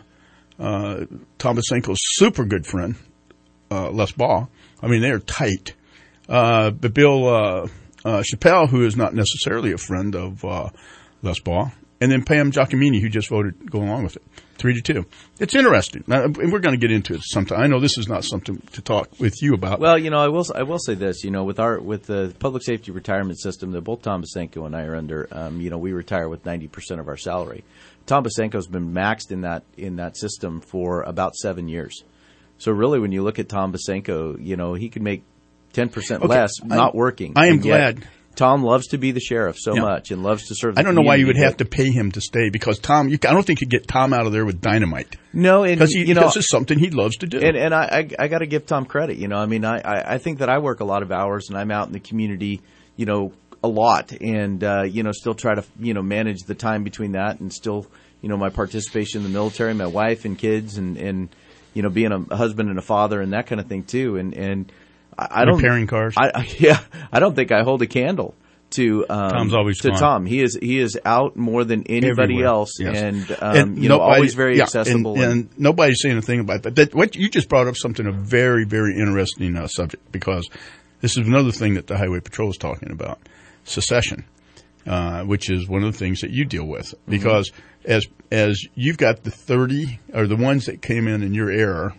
Tom Bosenko's super good friend, Les Baugh. I mean, they're tight. But Bill Chappelle, who is not necessarily a friend of Les Baugh, and then Pam Giacomini, who just voted to go along with it, 3-2. It's interesting, and we're going to get into it sometime. I know this is not something to talk with you about. Well, I will say this. With the public safety retirement system that both Tom Bosenko and I are under, we retire with 90% of our salary. Tom Bosenko's been maxed in that system for about 7 years. So really, when you look at Tom Bosenko, he could make 10% less not working. I am glad. Tom loves to be the sheriff so much and loves to serve the I don't know why you would have to pay him to stay because Tom, I don't think you'd get Tom out of there with dynamite. No, because this is something he loves to do. And I got to give Tom credit. I think that I work a lot of hours and I'm out in the community, a lot and, still try to, manage the time between that and still, my participation in the military, my wife and kids and being a husband and a father and that kind of thing too. And I don't repairing cars. I don't think I hold a candle to Tom's always to gone. Tom. He is out more than anybody Everywhere. else, yes. and always very accessible. And nobody's saying a thing about that. But what you just brought up something a very, very interesting subject because this is another thing that the Highway Patrol is talking about: secession, which is one of the things that you deal with because as you've got the 30 or the ones that came in your era,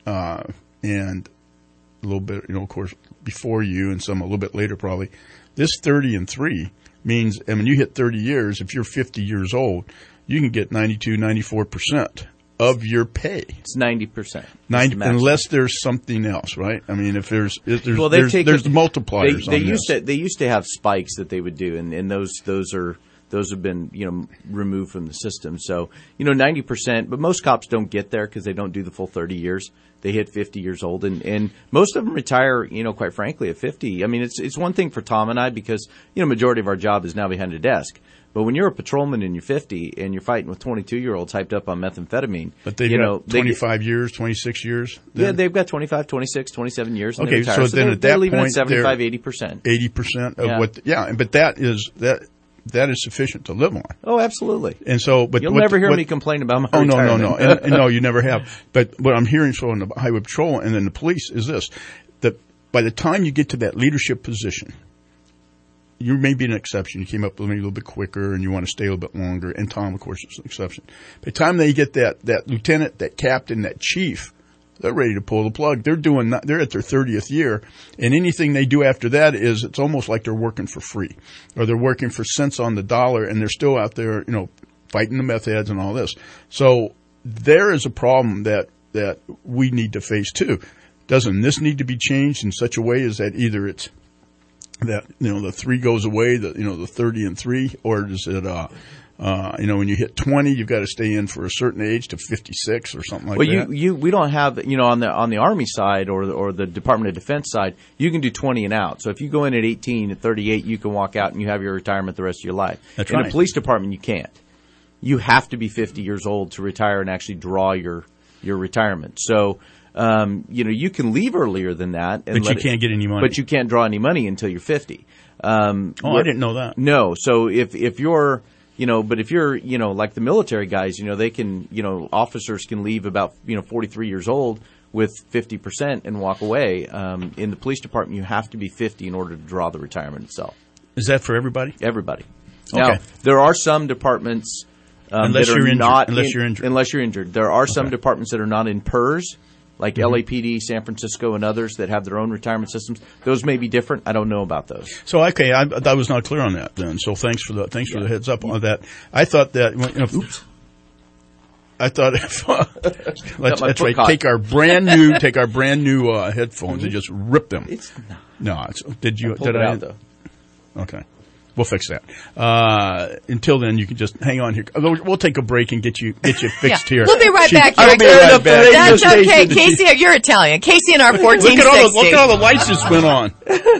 and a little bit, of course, before you and some a little bit later probably. This 30 and 3 means, when you hit 30 years, if you're 50 years old, you can get 94% of your pay. It's 90%. Unless there's something else, right? I mean, if there's multipliers. They used to have spikes that they would do, and those have been, removed from the system. So, 90%, but most cops don't get there because they don't do the full 30 years. They hit 50 years old and most of them retire, quite frankly, at 50. I mean, it's one thing for Tom and I because, majority of our job is now behind a desk. But when you're a patrolman and you're 50 and you're fighting with 22-year-olds hyped up on methamphetamine. But they got 25 years, 26 years? Then? Yeah, they've got 25, 26, 27 years. Okay, so then at that point, they're leaving at 75, 80%. 80% of what, but that is sufficient to live on. Oh, absolutely. And so, but you'll never hear me complain about my retirement. No, and no, you never have. But what I'm hearing in the Highway Patrol and then the police is this: that by the time you get to that leadership position, you may be an exception. You came up maybe a little bit quicker, and you want to stay a little bit longer. And Tom, of course, is an exception. By the time they get that lieutenant, that captain, that chief, they're ready to pull the plug. They're at their 30th year, and anything they do after that it's almost like they're working for free, or they're working for cents on the dollar, and they're still out there, fighting the meth heads and all this. So there is a problem that that we need to face too. Doesn't this need to be changed in such a way as that either it's that, the 3 goes away, the 30 and 3, or is it, when you hit 20, you've got to stay in for a certain age to 56 or something like that? Well, we don't have, on the Army side or the Department of Defense side, you can do 20 and out. So if you go in at 18, at 38, you can walk out and you have your retirement the rest of your life. That's in right. a police department, you can't. You have to be 50 years old to retire and actually draw your retirement. So, you can leave earlier than that. But you can't get any money. But you can't draw any money until you're 50. I didn't know that. No. So if you're, but if you're, like the military guys, they can, officers can leave about, 43 years old with 50% and walk away. In the police department, you have to be 50 in order to draw the retirement itself. Is that for everybody? Everybody. Okay. Now, there are some departments unless you're injured. Unless you're injured. There are some departments that are not in PERS, like LAPD, San Francisco, and others that have their own retirement systems. Those may be different. I don't know about those. So, okay, I was not clear on that then. So thanks for the heads up on that. I thought that. Oops. I thought let's right. Take our brand new headphones and just rip them. It's not. No, did I? Out, though. Okay. We'll fix that. Until then, you can just hang on here. We'll take a break and get you fixed here. We'll be right back here. That's okay. Casey, you're Italian. Casey and our 1460. Look at all the lights just went on.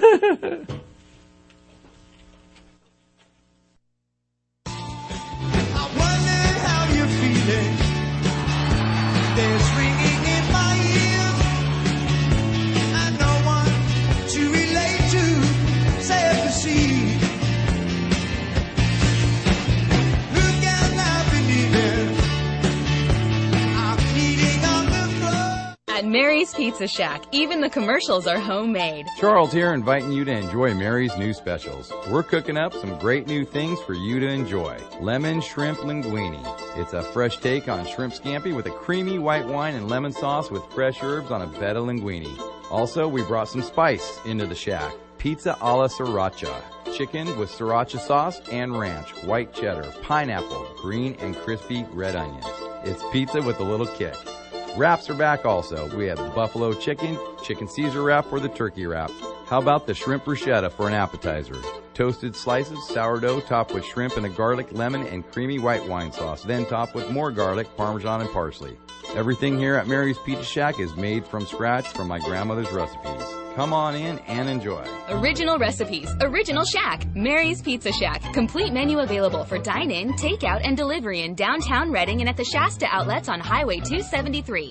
At Mary's Pizza Shack, even the commercials are homemade. Charles here, inviting you to enjoy Mary's new specials. We're cooking up some great new things for you to enjoy. Lemon shrimp linguine. It's a fresh take on shrimp scampi with a creamy white wine and lemon sauce with fresh herbs on a bed of linguine. Also, we brought some spice into the shack. Pizza alla sriracha. Chicken with sriracha sauce and ranch, white cheddar, pineapple, green and crispy red onions. It's pizza with a little kick. Wraps are back also. We have the buffalo chicken, chicken Caesar wrap, or the turkey wrap. How about the shrimp bruschetta for an appetizer? Toasted slices, sourdough topped with shrimp and a garlic, lemon, and creamy white wine sauce, then topped with more garlic, parmesan, and parsley. Everything here at Mary's Pizza Shack is made from scratch from my grandmother's recipes. Come on in and enjoy. Original recipes, original shack. Mary's Pizza Shack. Complete menu available for dine-in, takeout, and delivery in downtown Reading and at the Shasta outlets on Highway 273.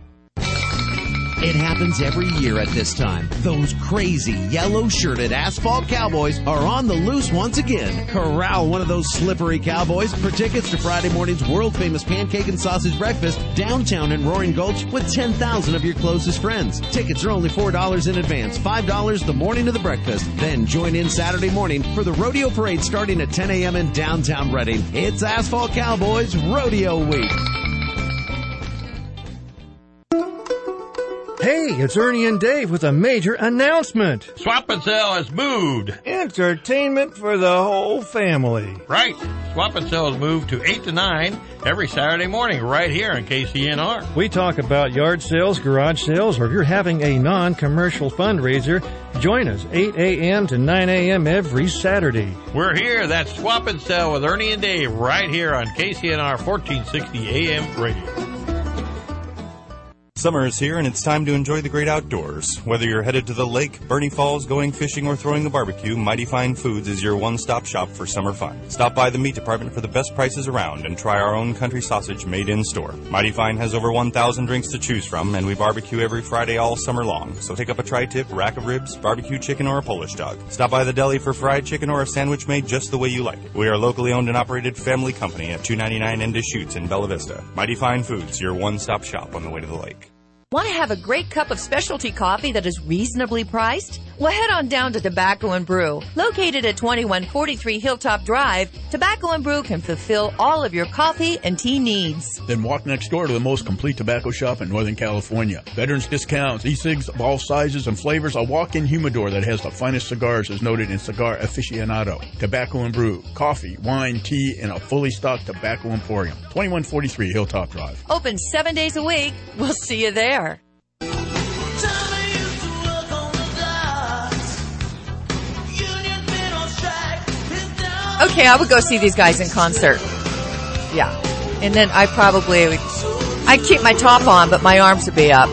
It happens every year at this time. Those crazy yellow-shirted asphalt cowboys are on the loose once again. Corral one of those slippery cowboys for tickets to Friday morning's world-famous pancake and sausage breakfast downtown in Roaring Gulch with 10,000 of your closest friends. Tickets are only $4 in advance, $5 the morning of the breakfast. Then join in Saturday morning for the rodeo parade starting at 10 a.m. in downtown Reading. It's Asphalt Cowboys Rodeo Week. Hey, it's Ernie and Dave with a major announcement. Swap and Sell has moved. Entertainment for the whole family. Right. Swap and Sell has moved to 8 to 9 every Saturday morning right here on KCNR. We talk about yard sales, garage sales, or if you're having a non-commercial fundraiser, join us 8 a.m. to 9 a.m. every Saturday. We're here. That's Swap and Sell with Ernie and Dave right here on KCNR 1460 AM radio. Summer is here, and it's time to enjoy the great outdoors. Whether you're headed to the lake, Bernie Falls, going fishing, or throwing a barbecue, Mighty Fine Foods is your one-stop shop for summer fun. Stop by the meat department for the best prices around and try our own country sausage made in-store. Mighty Fine has over 1,000 drinks to choose from, and we barbecue every Friday all summer long. So take up a tri-tip, rack of ribs, barbecue chicken, or a Polish dog. Stop by the deli for fried chicken or a sandwich made just the way you like it. We are locally owned and operated family company at 299 N Deschutes in Bella Vista. Mighty Fine Foods, your one-stop shop on the way to the lake. Want to have a great cup of specialty coffee that is reasonably priced? Well, head on down to Tobacco and Brew. Located at 2143 Hilltop Drive, Tobacco and Brew can fulfill all of your coffee and tea needs. Then walk next door to the most complete tobacco shop in Northern California. Veterans discounts, e-cigs of all sizes and flavors, a walk-in humidor that has the finest cigars as noted in Cigar Aficionado. Tobacco and Brew, coffee, wine, tea, and a fully stocked tobacco emporium. 2143 Hilltop Drive. Open 7 days a week. We'll see you there. Okay, I would go see these guys in concert. Yeah. And then I'd keep my top on, but my arms would be up.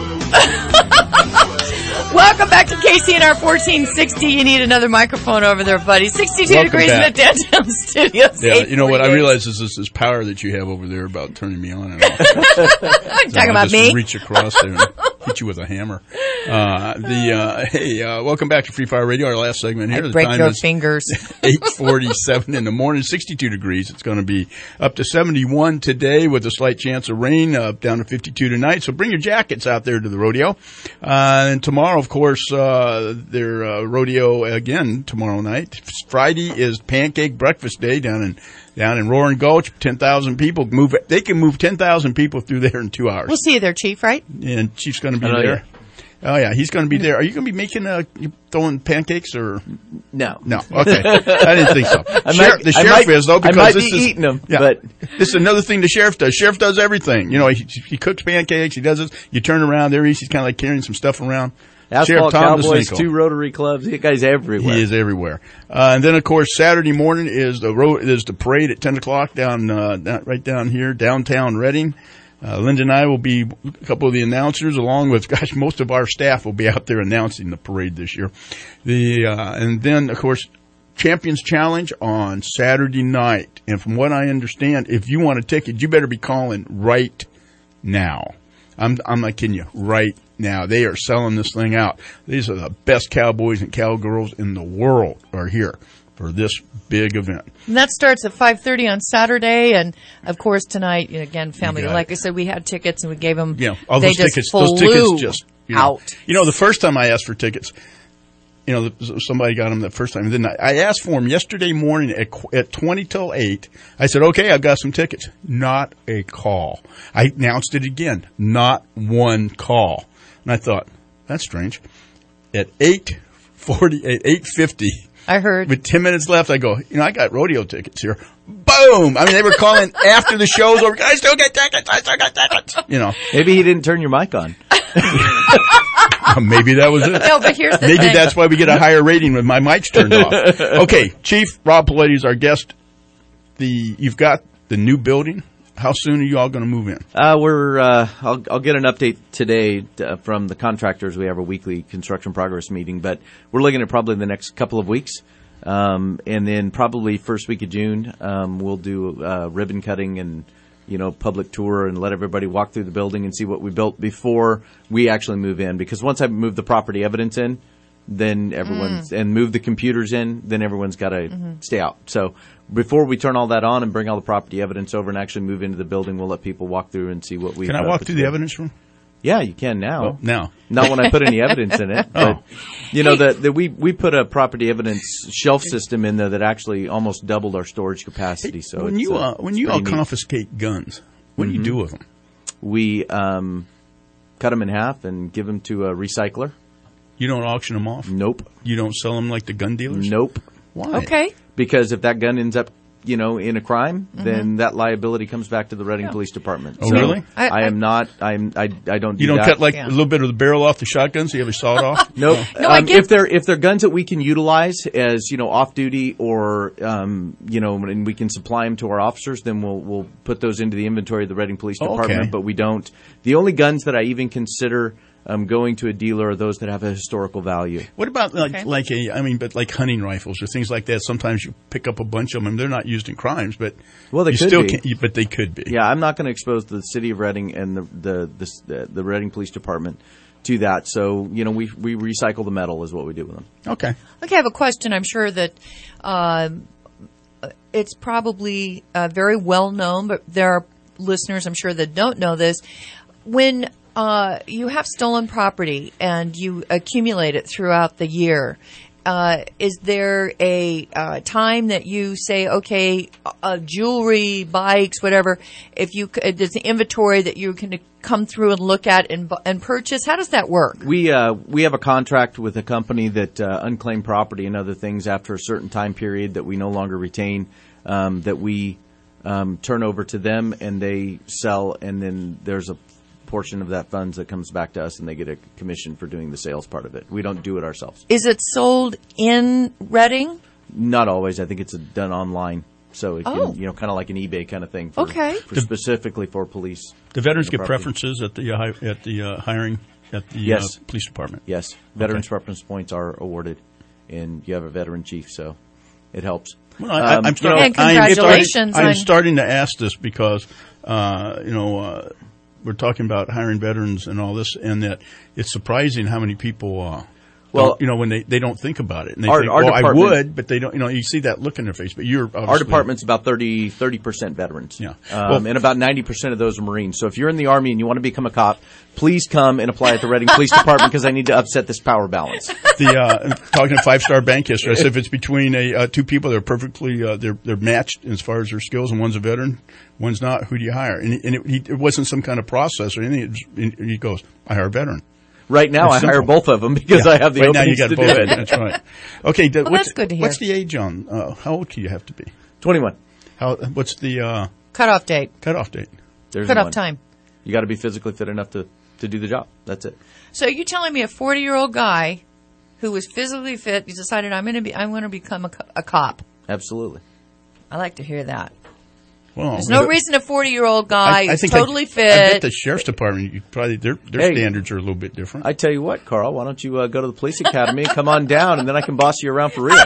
Welcome back to KCNR 1460. You need another microphone over there, buddy. 62 Welcome degrees back. in the downtown studios. Yeah, you know what I realize is this power that you have over there about turning me on and off. You're talking about me? Reach across there and hit you with a hammer. Welcome back to Free Fire Radio, our last segment here. I break your fingers. 8:47 in the morning, 62 degrees. It's going to be up to 71 today with a slight chance of rain, down to 52 tonight. So bring your jackets out there to the rodeo. And tomorrow, of course, their rodeo again tomorrow night. Friday is Pancake Breakfast Day down in Roaring Gulch. 10,000 people move. They can move 10,000 people through there in 2 hours. We'll see you there, Chief, right? And Chief's going to be there. Oh, yeah, he's going to be there. Are you going to be making, throwing pancakes or? No. No, okay. I didn't think so. The sheriff is, though, because I might be eating them, but. This is another thing the sheriff does. Sheriff does everything. You know, he cooks pancakes, he does this. You turn around, there he's kind of like carrying some stuff around. Asphalt Cowboys, 2 Rotary clubs. That guy's everywhere. He is everywhere. And then, of course, Saturday morning is the parade at 10 o'clock right down here, downtown Reading. Linda and I will be a couple of the announcers, along with, most of our staff will be out there announcing the parade this year. And then, of course, Champions Challenge on Saturday night. And from what I understand, if you want a ticket, you better be calling right now. I'm not kidding you, right now. They are selling this thing out. These are the best cowboys and cowgirls in the world are here for this big event. And that starts at 5:30 on Saturday, and of course tonight, again, family. Like I said, we had tickets and we gave them. Yeah, all those tickets. Those tickets just out. You know, the first time I asked for tickets, somebody got them the first time. And then I asked for them yesterday morning at 20 till 8. I said, okay, I've got some tickets. Not a call. I announced it again. Not one call. And I thought, that's strange. At 8:50. I heard. With 10 minutes left, I go, I got rodeo tickets here. Boom! I mean, they were calling after the show's over. I still get tickets. Maybe he didn't turn your mic on. Maybe that was it. No, but here's the thing. Maybe that's why we get a higher rating when my mic's turned off. Okay, Chief Rob Paletti is our guest. You've got the new building. How soon are you all going to move in? I'll get an update today from the contractors. We have a weekly construction progress meeting, but we're looking at probably the next couple of weeks. And then probably first week of June, we'll do ribbon cutting and, public tour and let everybody walk through the building and see what we built before we actually move in. Because once I move the property evidence in, then and move the computers in, then everyone's got to stay out. So before we turn all that on and bring all the property evidence over and actually move into the building, we'll let people walk through and see what we. Can I walk through the evidence room? Yeah, you can now. Well, now. Not when I put any evidence in it. But, we put a property evidence shelf system in there that actually almost doubled our storage capacity. Hey, so when you all confiscate guns, what do you do with them? We cut them in half and give them to a recycler. You don't auction them off? Nope. You don't sell them like the gun dealers? Nope. Why? Okay. Because if that gun ends up, in a crime, then that liability comes back to the Reading Police Department. Oh, really? I don't do You don't that. cut a little bit of the barrel off the shotgun so you ever saw it off? Nope. If they're guns that we can utilize as, off duty or, and we can supply them to our officers, then we'll put those into the inventory of the Reading Police Department. Okay. But we don't. The only guns that I even consider going to a dealer are those that have a historical value. What about like hunting rifles or things like that? Sometimes you pick up a bunch of them. They're not used in crimes, but they could be. Yeah, I'm not going to expose the city of Reading and the Reading Police Department to that. So we recycle the metal is what we do with them. Okay. Okay, I have a question. I'm sure that it's probably very well known, but there are listeners I'm sure that don't know this. When you have stolen property and you accumulate it throughout the year. Is there a time that you say, okay, jewelry, bikes, whatever, if you there's an inventory that you can come through and look at and purchase? How does that work? We have a contract with a company that unclaimed property and other things after a certain time period that we no longer retain, that we turn over to them and they sell, and then there's a portion of that funds that comes back to us and they get a commission for doing the sales part of it. We don't do it ourselves. Is it sold in Reading? Not always. I think it's done online. So, it can, kind of like an eBay kind of thing. For specifically for police. Do veterans get preferences at the hiring at the police department? Yes. Veterans preference points are awarded, and you have a veteran chief, so it helps. Well, I'm starting to ask this because, we're talking about hiring veterans and all this, and that it's surprising how many people, when they don't think about it. And they think, I would, but they don't, you see that look in their face. But our department's about 30% veterans. Yeah. And about 90% of those are Marines. So if you're in the Army and you want to become a cop, please come and apply at the Reading Police Department because I need to upset this power balance. Talking to 5 Star Bank history, I said if it's between two people, they're perfectly, they're matched as far as their skills, and one's a veteran, one's not, who do you hire? And it wasn't some kind of process or anything. He goes, I hire a veteran. Right now, I hire both of them because I have the openings to do it. That's right. Okay, that's good to hear. What's the age on? How old do you have to be? 21. What's the cutoff date? Cutoff date. Cutoff time. You got to be physically fit enough to do the job. That's it. So you're telling me a 40-year-old guy who was physically fit, he decided I'm going to become a cop. Absolutely. I like to hear that. Well, there's no reason a 40-year-old guy is totally fit. I bet the sheriff's department, their standards are a little bit different. I tell you what, Carl, why don't you go to the police academy and come on down, and then I can boss you around for real.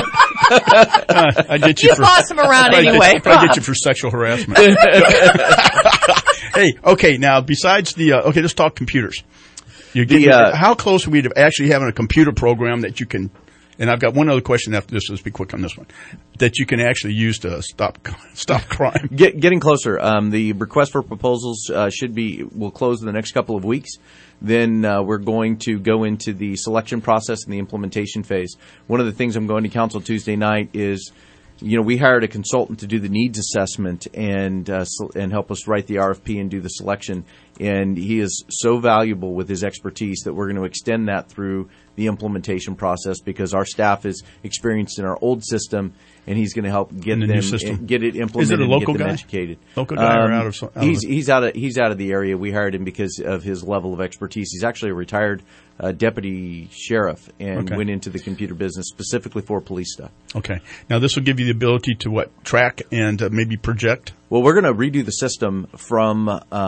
I get you boss him around anyway. I get you for sexual harassment. Hey, okay, now besides let's talk computers. How close are we to actually having a computer program that you can? And I've got one other question after this. Let's be quick on this one. That you can actually use to stop crime. Getting closer. The request for proposals will close in the next couple of weeks. Then we're going to go into the selection process and the implementation phase. One of the things I'm going to council Tuesday night is, we hired a consultant to do the needs assessment and help us write the RFP and do the selection. And he is so valuable with his expertise that we're going to extend that through the implementation process because our staff is experienced in our old system, and he's going to help get it implemented. Is it a local and get them guy? Educated. Local guy or out of? He's out of the area. We hired him because of his level of expertise. He's actually a retired deputy sheriff and went into the computer business specifically for police stuff. Okay. Now this will give you the ability to track and maybe project. Well, we're going to redo the system from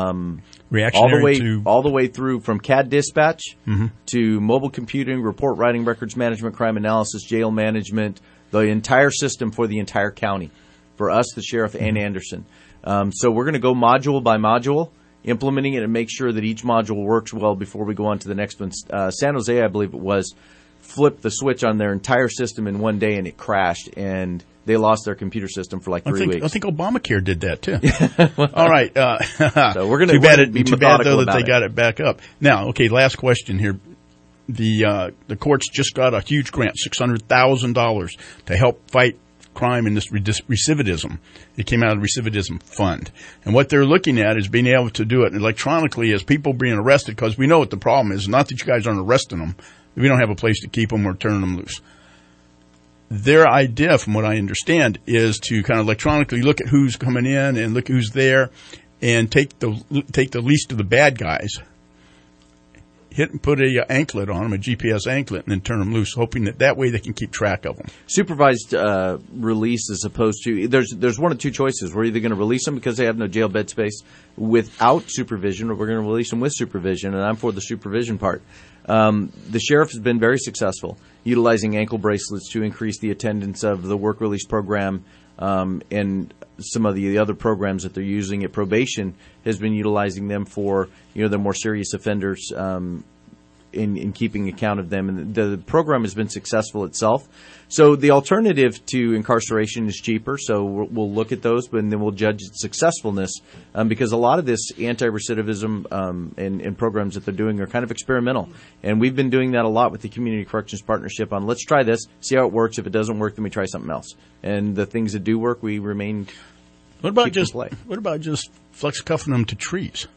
all the way through from CAD dispatch to mobile computing, report writing, records management, crime analysis, jail management, the entire system for the entire county, for us, the sheriff, and Anderson. So we're going to go module by module, implementing it and make sure that each module works well before we go on to the next one. San Jose, I believe it was, flipped the switch on their entire system in one day and it crashed, and they lost their computer system for 3 weeks. I think Obamacare did that too. All right. So we're going to be too bad though that they got it back up. Now, okay, last question here. The courts just got a huge grant, $600,000 to help fight crime and this recidivism. It came out of the recidivism fund. And what they're looking at is being able to do it electronically as people being arrested, because we know what the problem is. Not that you guys aren't arresting them. We don't have a place to keep them or turning them loose. Their idea, from what I understand, is to kind of electronically look at who's coming in and look who's there and take the least of the bad guys, hit and put a anklet on them, a GPS anklet, and then turn them loose, hoping that way they can keep track of them. Supervised release as opposed to there's one of two choices. We're either going to release them because they have no jail bed space without supervision, or we're going to release them with supervision, and I'm for the supervision part. The sheriff has been very successful utilizing ankle bracelets to increase the attendance of the work release program, and some of the other programs that they're using at probation has been utilizing them for the more serious offenders, in keeping account of them. And the program has been successful itself. So the alternative to incarceration is cheaper. So we'll look at those, but then we'll judge its successfulness because a lot of this anti-recidivism and programs that they're doing are kind of experimental. And we've been doing that a lot with the Community Corrections Partnership on let's try this, see how it works. If it doesn't work, then we try something else. And the things that do work, we remain. What about just flex cuffing them to trees?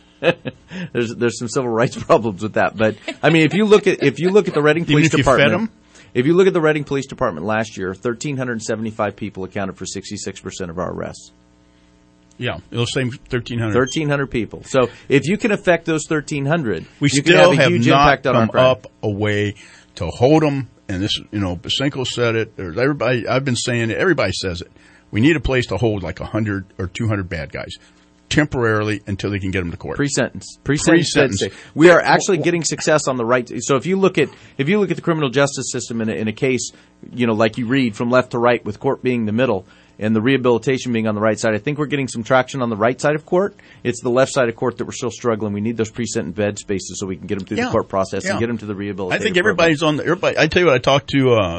There's some civil rights problems with that, but I mean, if you look at the Reading Police Department, if you look at the Reading Police Department last year, 1,375 people accounted for 66% of our arrests. Yeah, those same 1,300. 1,300 people. So if you can affect those 1,300, we you still can have a huge not impact on come our crime. up a way to hold them. And this, Basenko said it. There's everybody. I've been saying it. Everybody says it. We need a place to hold like 100 or 200 bad guys temporarily until they can get them to court. Pre-sentence. We are actually getting success on the right. So if you look at the criminal justice system in a case, like you read from left to right with court being the middle and the rehabilitation being on the right side, I think we're getting some traction on the right side of court. It's the left side of court that we're still struggling. We need those pre-sentence bed spaces so we can get them through the court process and get them to the rehabilitation. I think everybody's on everybody. I tell you what, I talked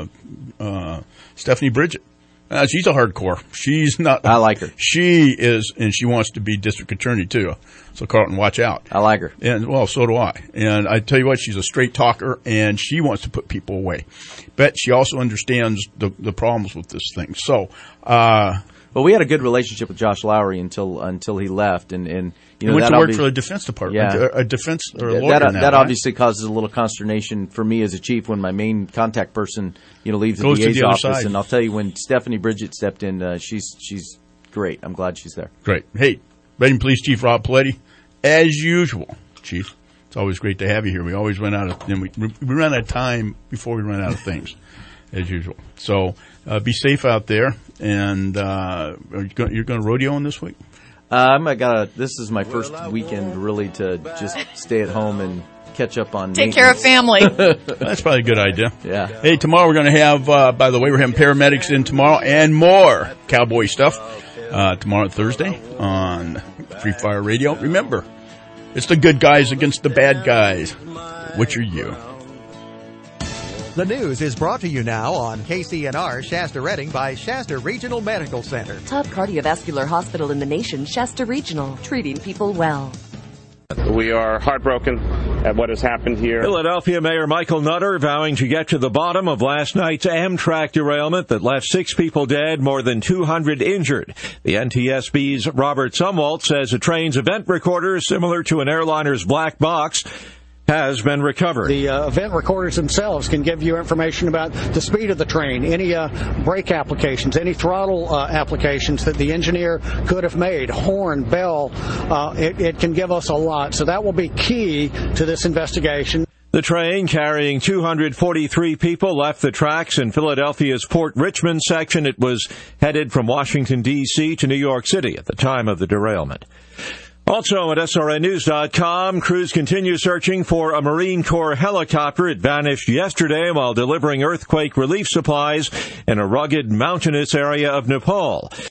to Stephanie Bridget. She's a hardcore. She's not. I like her. She is, and she wants to be district attorney too. So Carlton, watch out. I like her. And well, so do I. And I tell you what, she's a straight talker, and she wants to put people away. But she also understands the problems with this thing. So, well, we had a good relationship with Josh Lowry until he left, and he went to work for the Defense Department, a defense or a lawyer. That obviously causes a little consternation for me as a chief when my main contact person, leaves the DA's office. Side. And I'll tell you, when Stephanie Bridget stepped in, she's great. I'm glad she's there. Great. Hey, Reading Police Chief Rob Paletti, as usual, Chief. It's always great to have you here. We always run out of we run out of time before we run out of things, as usual. So be safe out there. And you're going to rodeo on this week? This is my first weekend really to just stay at home and catch up on take care of family. That's probably a good idea. Yeah. Hey, tomorrow we're going to have, by the way, we're having paramedics in tomorrow and more cowboy stuff tomorrow, Thursday, on Free Fire Radio. Remember, it's the good guys against the bad guys. Which are you? The news is brought to you now on KCNR Shasta Reading by Shasta Regional Medical Center. Top cardiovascular hospital in the nation, Shasta Regional, treating people well. We are heartbroken at what has happened here. Philadelphia Mayor Michael Nutter vowing to get to the bottom of last night's Amtrak derailment that left 6 people dead, more than 200 injured. The NTSB's Robert Sumwalt says the train's event recorder, similar to an airliner's black box, has been recovered. The event recorders themselves can give you information about the speed of the train, any brake applications, any throttle applications that the engineer could have made, horn, bell. It can give us a lot. So that will be key to this investigation. The train carrying 243 people left the tracks in Philadelphia's Port Richmond section. It was headed from Washington, D.C. to New York City at the time of the derailment. Also at SRNnews.com, crews continue searching for a Marine Corps helicopter. It vanished yesterday while delivering earthquake relief supplies in a rugged mountainous area of Nepal.